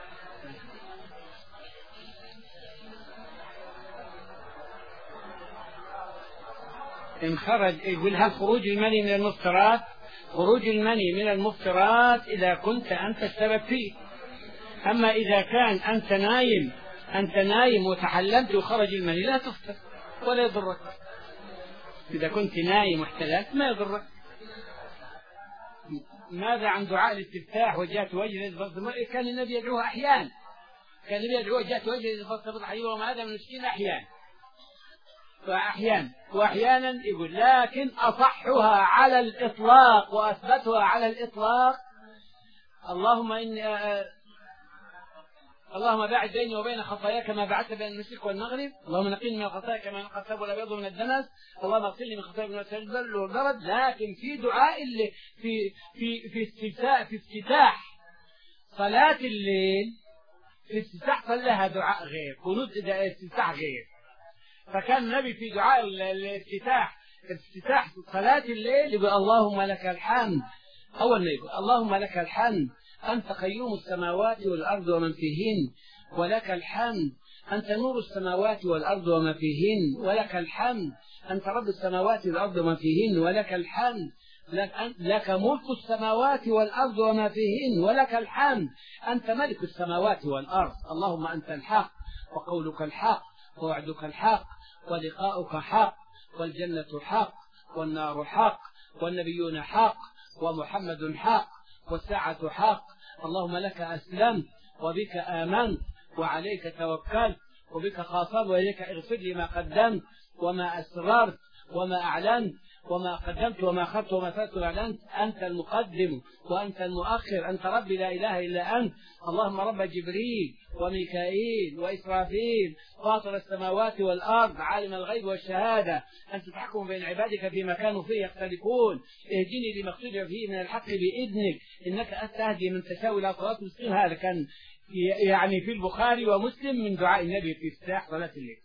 إن خرج يقول هل خروج المني من المفطرات؟ خروج المني من المفطرات إذا كنت أنت السبب فيه. أما إذا كان أنت نايم وتحلمت وخرج المني لا تفطر ولا يضرك. إذا كنت نايم واحتلمت ما يضرك. ماذا عن دعاء الاستفتاح وجاءت وجه؟ كان النبي يدعوها أحيانا. جاءت وجه وما هذا من مسكين وأحيانا يقول. لكن أصحها على الإطلاق وأثبتها على الإطلاق اللهم باعد بيني وبين خطاياك كما بعدت بين المشرق والمغرب، اللهم نقني من الخطايا كما ينقى الثوب والابيض من الدنس، اللهم اغسلني من خطاياي من الجبل والبرد. لكن في دعاء اللي في افتتاح صلاة الليل، في افتتاح صلاها دعاء غير، قنوت افتتاح غير. فكان النبي في دعاء افتتاح صلاة الليل يقول اللهم لك الحمد. أول ما يقول اللهم لك الحمد أنت قيوم السماوات والأرض ومن فيهن، ولك الحمد أنت نور السماوات والأرض وما فيهن، ولك الحمد أنت رب السماوات والأرض وما فيهن، ولك الحمد لك ملك السماوات والأرض وما فيهن، ولك الحمد أنت ملك السماوات والأرض. اللهم أنت الحق وقولك الحق ووعدك الحق ولقاؤك حق والجنة حق والنار حق والنبيون حق ومحمد حق والساعة حق. اللهم لك أسلمت وبك آمنت وعليك توكلت وبك خاصمت وإليك اغفر لي ما قدمت وما أسررت وما أعلنت وما قدمت وما أخرت وما فات وأعلنت. أنت المقدم وأنت المؤخر، أنت ربي لا إله إلا أنت. اللهم رب جبريل وميكائيل وإسرافيل فاطر السماوات والأرض عالم الغيب والشهادة، أنت تحكم بين عبادك فيما كانوا فيه يختلفون، اهدني لما اختلف فيه من الحق بإذنك إنك تهدي من تشاء إلى صراط مستقيم. هذا كان يعني في البخاري ومسلم من دعاء النبي في افتتاح صلاة الليل.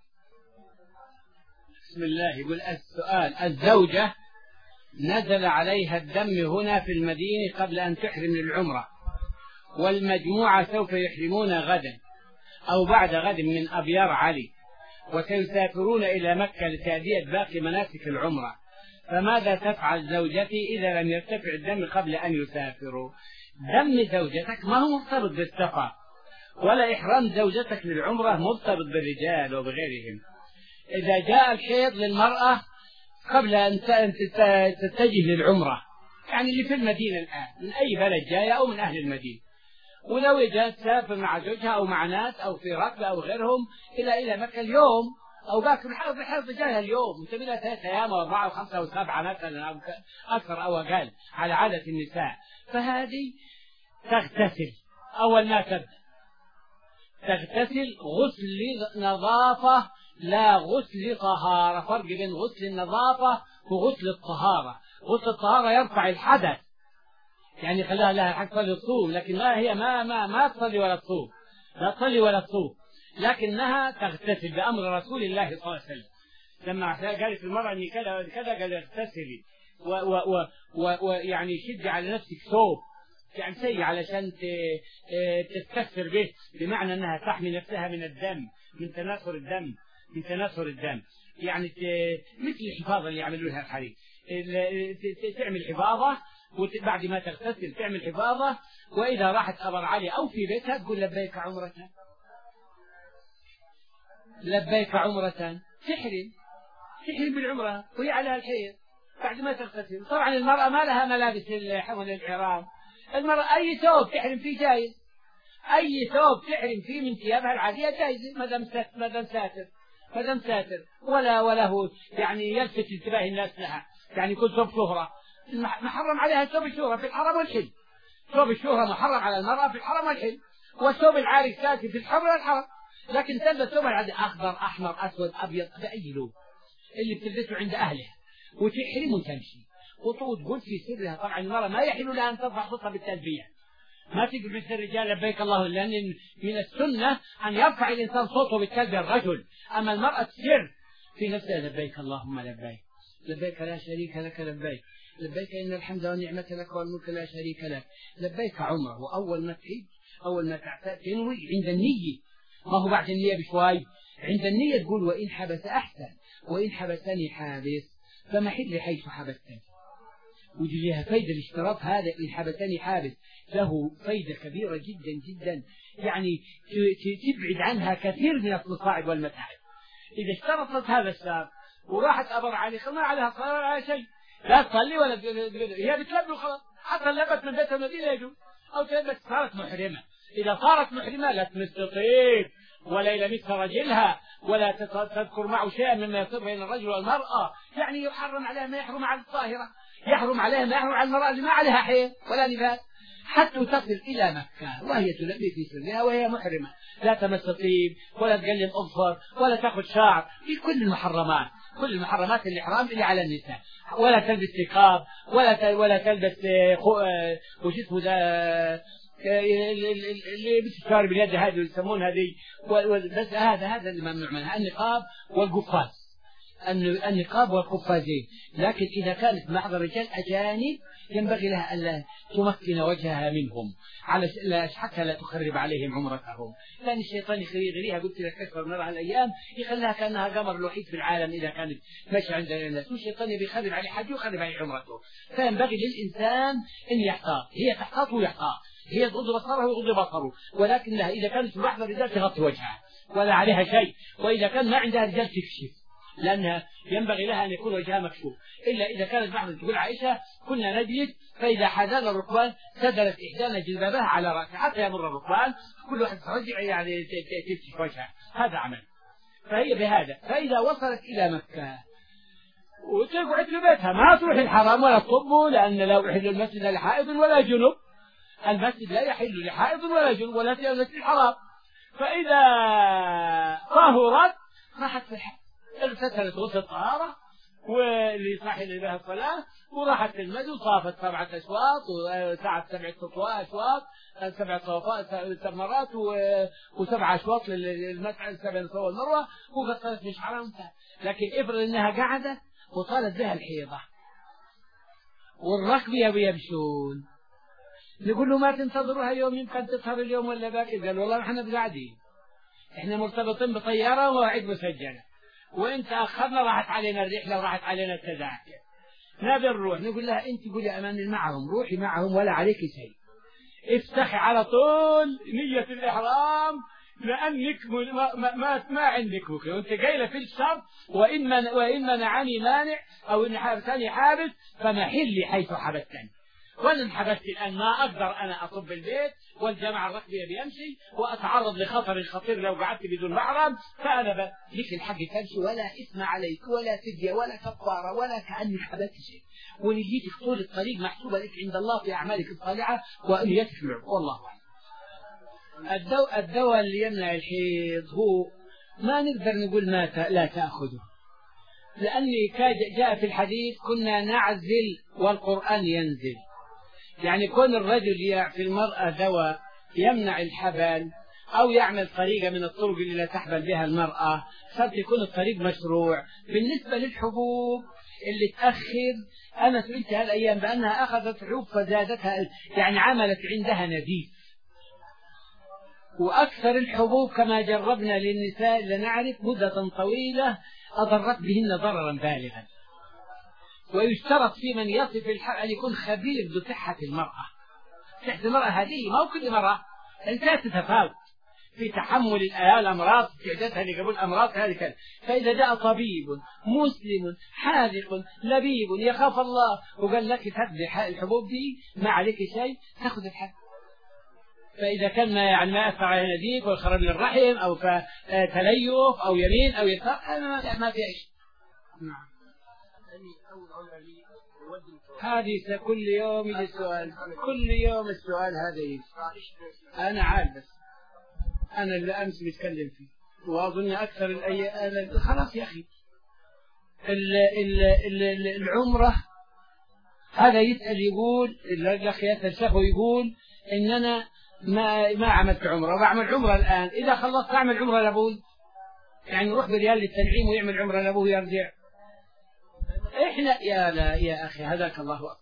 بسم الله. يقول السؤال: الزوجة نزل عليها الدم هنا في المدينة قبل أن تحرم العمرة، والمجموعة سوف يحرمون غدا أو بعد غد من أبيار علي، وسيسافرون إلى مكة لتأدية باقي مناسك العمرة، فماذا تفعل زوجتي إذا لم يرتفع الدم قبل أن يسافروا؟ دم زوجتك ما هو مرتبط بالسفر، ولا إحرام زوجتك للعمرة مرتبط بالرجال وبغيرهم. إذا جاء الحيض للمرأة قبل أن تتجه للعمرة، يعني اللي في المدينة الآن من أي بلد جاية أو من أهل المدينة، ولو جاءت تسافر مع زوجها أو مع ناس أو في ركبة أو غيرهم إلى مكة اليوم أو باكر الحيض جايها اليوم، وتبي لها 3 أيام أو 4 و5 و7 مثلا أو أكثر أو أقل على عادة النساء، فهذه تغتسل. أول ما تبدأ تغتسل غسل نظافة لا غسل طهارة. فرق بين غسل النظافة وغسل الطهارة. غسل الطهارة يرفع الحدث، يعني خلاها لها حق تصلي الصوم، لكن لا هي ما تصلي ولا تصوم، لا تصلي ولا تصوم، لكنها تغتسل بأمر رسول الله صلى الله عليه وسلم. لما قالت المرأة إني كذا قال اغتسلي ويعني شد على نفسك ثوب، يعني شيء علشان تستكثر به، بمعنى أنها تحمي نفسها من الدم، من تناثر الدم، بتناثر الدم، يعني مثل الحفاظة اللي يعملوا لها الحريم، تعمل حفاظة وبعد ما تغتسل تعمل حفاظة، وإذا راحت أبر علي أو في بيتها تقول لبيك عمرة، لبيك عمرة، تحرم بالعمرة وهي عليها الحيض بعد ما تغتسل. طبعا المرأة ما لها ملابس حمل الإحرام، المرأة أي ثوب تحرم فيه جائز، أي ثوب تحرم فيه من ثيابها العادية جائز، ما دام ساتر ولا هو يعني يلفت انتباه الناس لها، يعني كل ثوب شهرة محرم عليها ثوب الشهرة في الحرم والحل، ثوب الشهرة محرم على المرأة في الحرم والحل، والثوب العاري ساتر في الحرم والحرم، لكن تلبس ثوب العادي أخضر أحمر أسود أبيض بأي لون اللي بتلبسه عند أهلها وتحرم وتمشي وتقول في سرها. طبعا المرأة ما يحل لها أن ترفع صوتها بالتلبية، ما تقول مثل الرجال لبيك الله، لأن من السنة أن يرفع الإنسان صوته بالتلبية الرجل، أما المرأة تسر في نفسها لبيك اللهم لبيك، لبيك لا شريك لك لبيك، لبيك إن الحمد والنعمة لك والملك لا شريك لك، لبيك عمره. وأول ما تحج أول ما تنوي عند النية، ما هو بعد النية بشوي، عند النية تقول وإن حبس أحسن وإن حبسني حابس فمحل حيث حبستني، وجي لها فايدة الاشتراط هذا، إن حبسني حابس له فايدة كبيرة جدا جدا، يعني تبعد عنها كثير من المصاعب والمتاعب. إذا اشترطت هذا الشرط وراحت أبر علي ما عليها صلاة ولا على شيء، لا تصلي ولا هي بتلبس خلاص، حتى لبت من بيت المدينة يجوز، أو تلبس صارت محرمة. إذا صارت محرمة لا تمس طيب ولا يلمس رجلها ولا تذكر معه شيئا مما يصير بين الرجل والمرأة، يعني يحرم عليها ما يحرم على الطاهرة، يحرم عليها ما يحرم على المرأة اللي ما عليها حيض ولا نفاس، حتى تصل إلى مكة وهي تلبي في سرها وهي محرمة، لا تمس طيب ولا تقلم أظفر ولا تأخذ شعر، في كل المحرمات الإحرام اللي على النساء، ولا تلبس نقاب ولا تلبس وش اسمه ده اللي بتشتري باليد هذه يسمون هذه، بس هذا اللي ممنوع منها النقاب والقفاز، النقاب والقفازين. لكن إذا كانت مع رجال أجانب ينبغي لها ألا تمكن وجهها منهم حتى لا تخرب عليهم عمرتهم، لأن الشيطان يغريها، قلت لك أكثر من مرة الأيام يخليها كأنها قمر الوحيد في العالم إذا كانت ماشية عند الناس، والشيطان يبي يخرب عليه حج ويخرب عليه عمرته. فينبغي للإنسان أن يحتاط، هي تحتاط ويحتاط، هي تغض بصره ويغض بصره، ولكنها إذا كانت في لحظة الرجال تغطي وجهها ولا عليها شيء، وإذا كان ما عندها رجال تكشف، لأنها ينبغي لها أن يكون وجهها مكشوف، إلا إذا كانت بعض تقول عائشة كنا نجلس فإذا حاذانا الركبان سدلت إحدانا جلبابها على رأسها حتى يمر الركبان كل واحد ترجع يعني تكشف وجهها، هذا عمل. فهي بهذا، فإذا وصلت إلى مكة وتقعد في بيتها ما تروح الحرام ولا تطب، لأن لا يحل المسجد لحائض ولا جنب، المسجد لا يحل لحائض ولا جنب ولا تجلس الحرام. فإذا طهرت راحت في الحرم، اغتسلت غسل الطهارة واللي صاحي لها الصلاة، وراحت في المسجد وطافت 7 أشواط وسعت 7 أشواط 7 مرات و7 أشواط للمسعى 7 صفا والمروة، وغسلت من شعرها وانتهت. لكن افرض انها قاعدة وطالت بها الحيضة والركب يمشون، نقول له ما تنتظروها يوم يمكن تطهر اليوم ولا باقي، قال والله احنا قاعدين، احنا مرتبطين بطيارة ومواعيد مسجلة، وانت اخرنا راحت علينا الرحلة وراحت علينا التذاكر، نبي نروح. نقول لها انت قولي امان معهم، روحي معهم ولا عليك شيء، افتحي على طول نية الإحرام، لأنك ما عندك بكرة وانت جايلة في الشرط، وإن منعني مانع أو إن حبسني حابس فمحلي حيث حبستني، وأنا انحبست الآن ما أقدر أنا أطب البيت والجماعة الركبي بيمشي وأتعرض لخطر خطير لو قعدت بدون محرم، فأنا لك الحق تمشي ولا إثم عليك ولا فدية ولا كفارة ولا كأنك حبست شيء، ونجيتك طول الطريق محسوبة لك عند الله في أعمالك الصالحة وأنيتك في العمر. والله الدواء اللي يمنع الحيض هو ما نقدر نقول لا تأخذه، لأني جاء في الحديث كنا نعزل والقرآن ينزل، يعني كون الرجل يعطي المرأة دواء يمنع الحبل أو يعمل طريقة من الطرق اللي لا تحبل بها المرأة شرط يكون الطريق مشروع. بالنسبة للحبوب اللي تأخر، أنا سئلت هالأيام بأنها أخذت حبوب فزادتها، يعني عملت عندها نزيف، وأكثر الحبوب كما جربنا للنساء لنعرف مدة طويلة أضرت بهن ضررا بالغا. ويشترط في من يصف الحق أن يكون خبير بصحة المرأة. صحة المرأة هذه ما هو كل مرة أنت تتفاوت في تحمل الأمراض، استعدادها لقبول الأمراض هذه كذا. فإذا جاء طبيب مسلم حاذق لبيب يخاف الله وقال لك تاخذ الحبوب دي ما عليك شيء، تاخذ الحب. فإذا كان ما أثر على نزيف أو خرب للرحم أو تليف أو يمين أو يسار ما في شيء. نعم. هذه كل يوم السؤال، كل يوم السؤال هذا. أنا عارف بس أنا اللي أمس بتكلم فيه وأظن أكثر الأيام. خلاص يا أخي العمرة هذا يسأل يقول الأخ يسأل شافه يقول إن أنا ما عملت عمرة وبعمل عمرة الآن، إذا خلصت أعمل عمرة لأبوي، يعني نروح بريال للتنعيم ويعمل عمرة لأبوه يرجع. إحنا يا أخي هداك الله أكبر.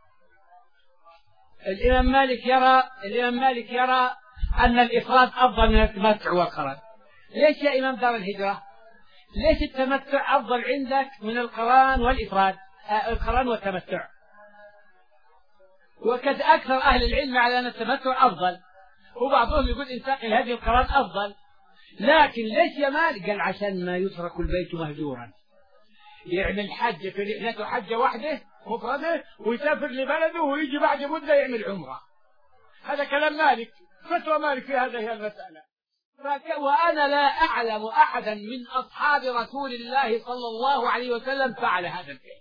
الإمام مالك يرى أن الإفراد أفضل من التمتع والقران. ليش يا إمام دار الهجرة؟ ليش التمتع أفضل عندك من القران والإفراد؟ القران والتمتع. وكد أكثر أهل العلم على أن التمتع أفضل، وبعضهم يقول انتقل هذه القران أفضل. لكن ليش يا مالك؟ قال عشان ما يترك البيت مهجورا، يعمل حج في رحلته حجة واحدة مفردة ويسافر لبلده ويجي بعد مدة يعمل عمرة. هذا كلام مالك، فتوى مالك في هذه المسألة. وأنا لا أعلم أحدا من أصحاب رسول الله صلى الله عليه وسلم فعل هذا الشيء،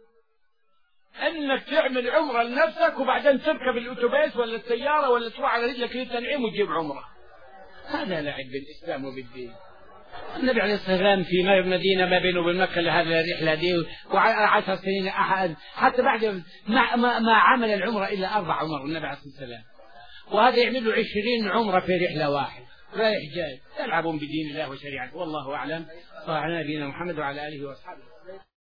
أنك تعمل عمرة لنفسك وبعدين تركب الأتوبيس ولا السيارة ولا تروح على رجلك للتنعيم وتجيب عمرة. هذا لعب بالإسلام وبالدين. النبي عليه الصلاة والسلام في المدينة ما بينه وبين مكة لهذه الرحلة دي و10 سنين أحد حتى بعد ما عمل العمرة إلا 4 عمر النبي عليه الصلاة والسلام، وهذا يعمل له 20 عمرة في رحلة واحد رايح جاي. يلعبون بدين الله وشريعته. والله أعلم. صلى على نبينا محمد وعلى آله وأصحابه.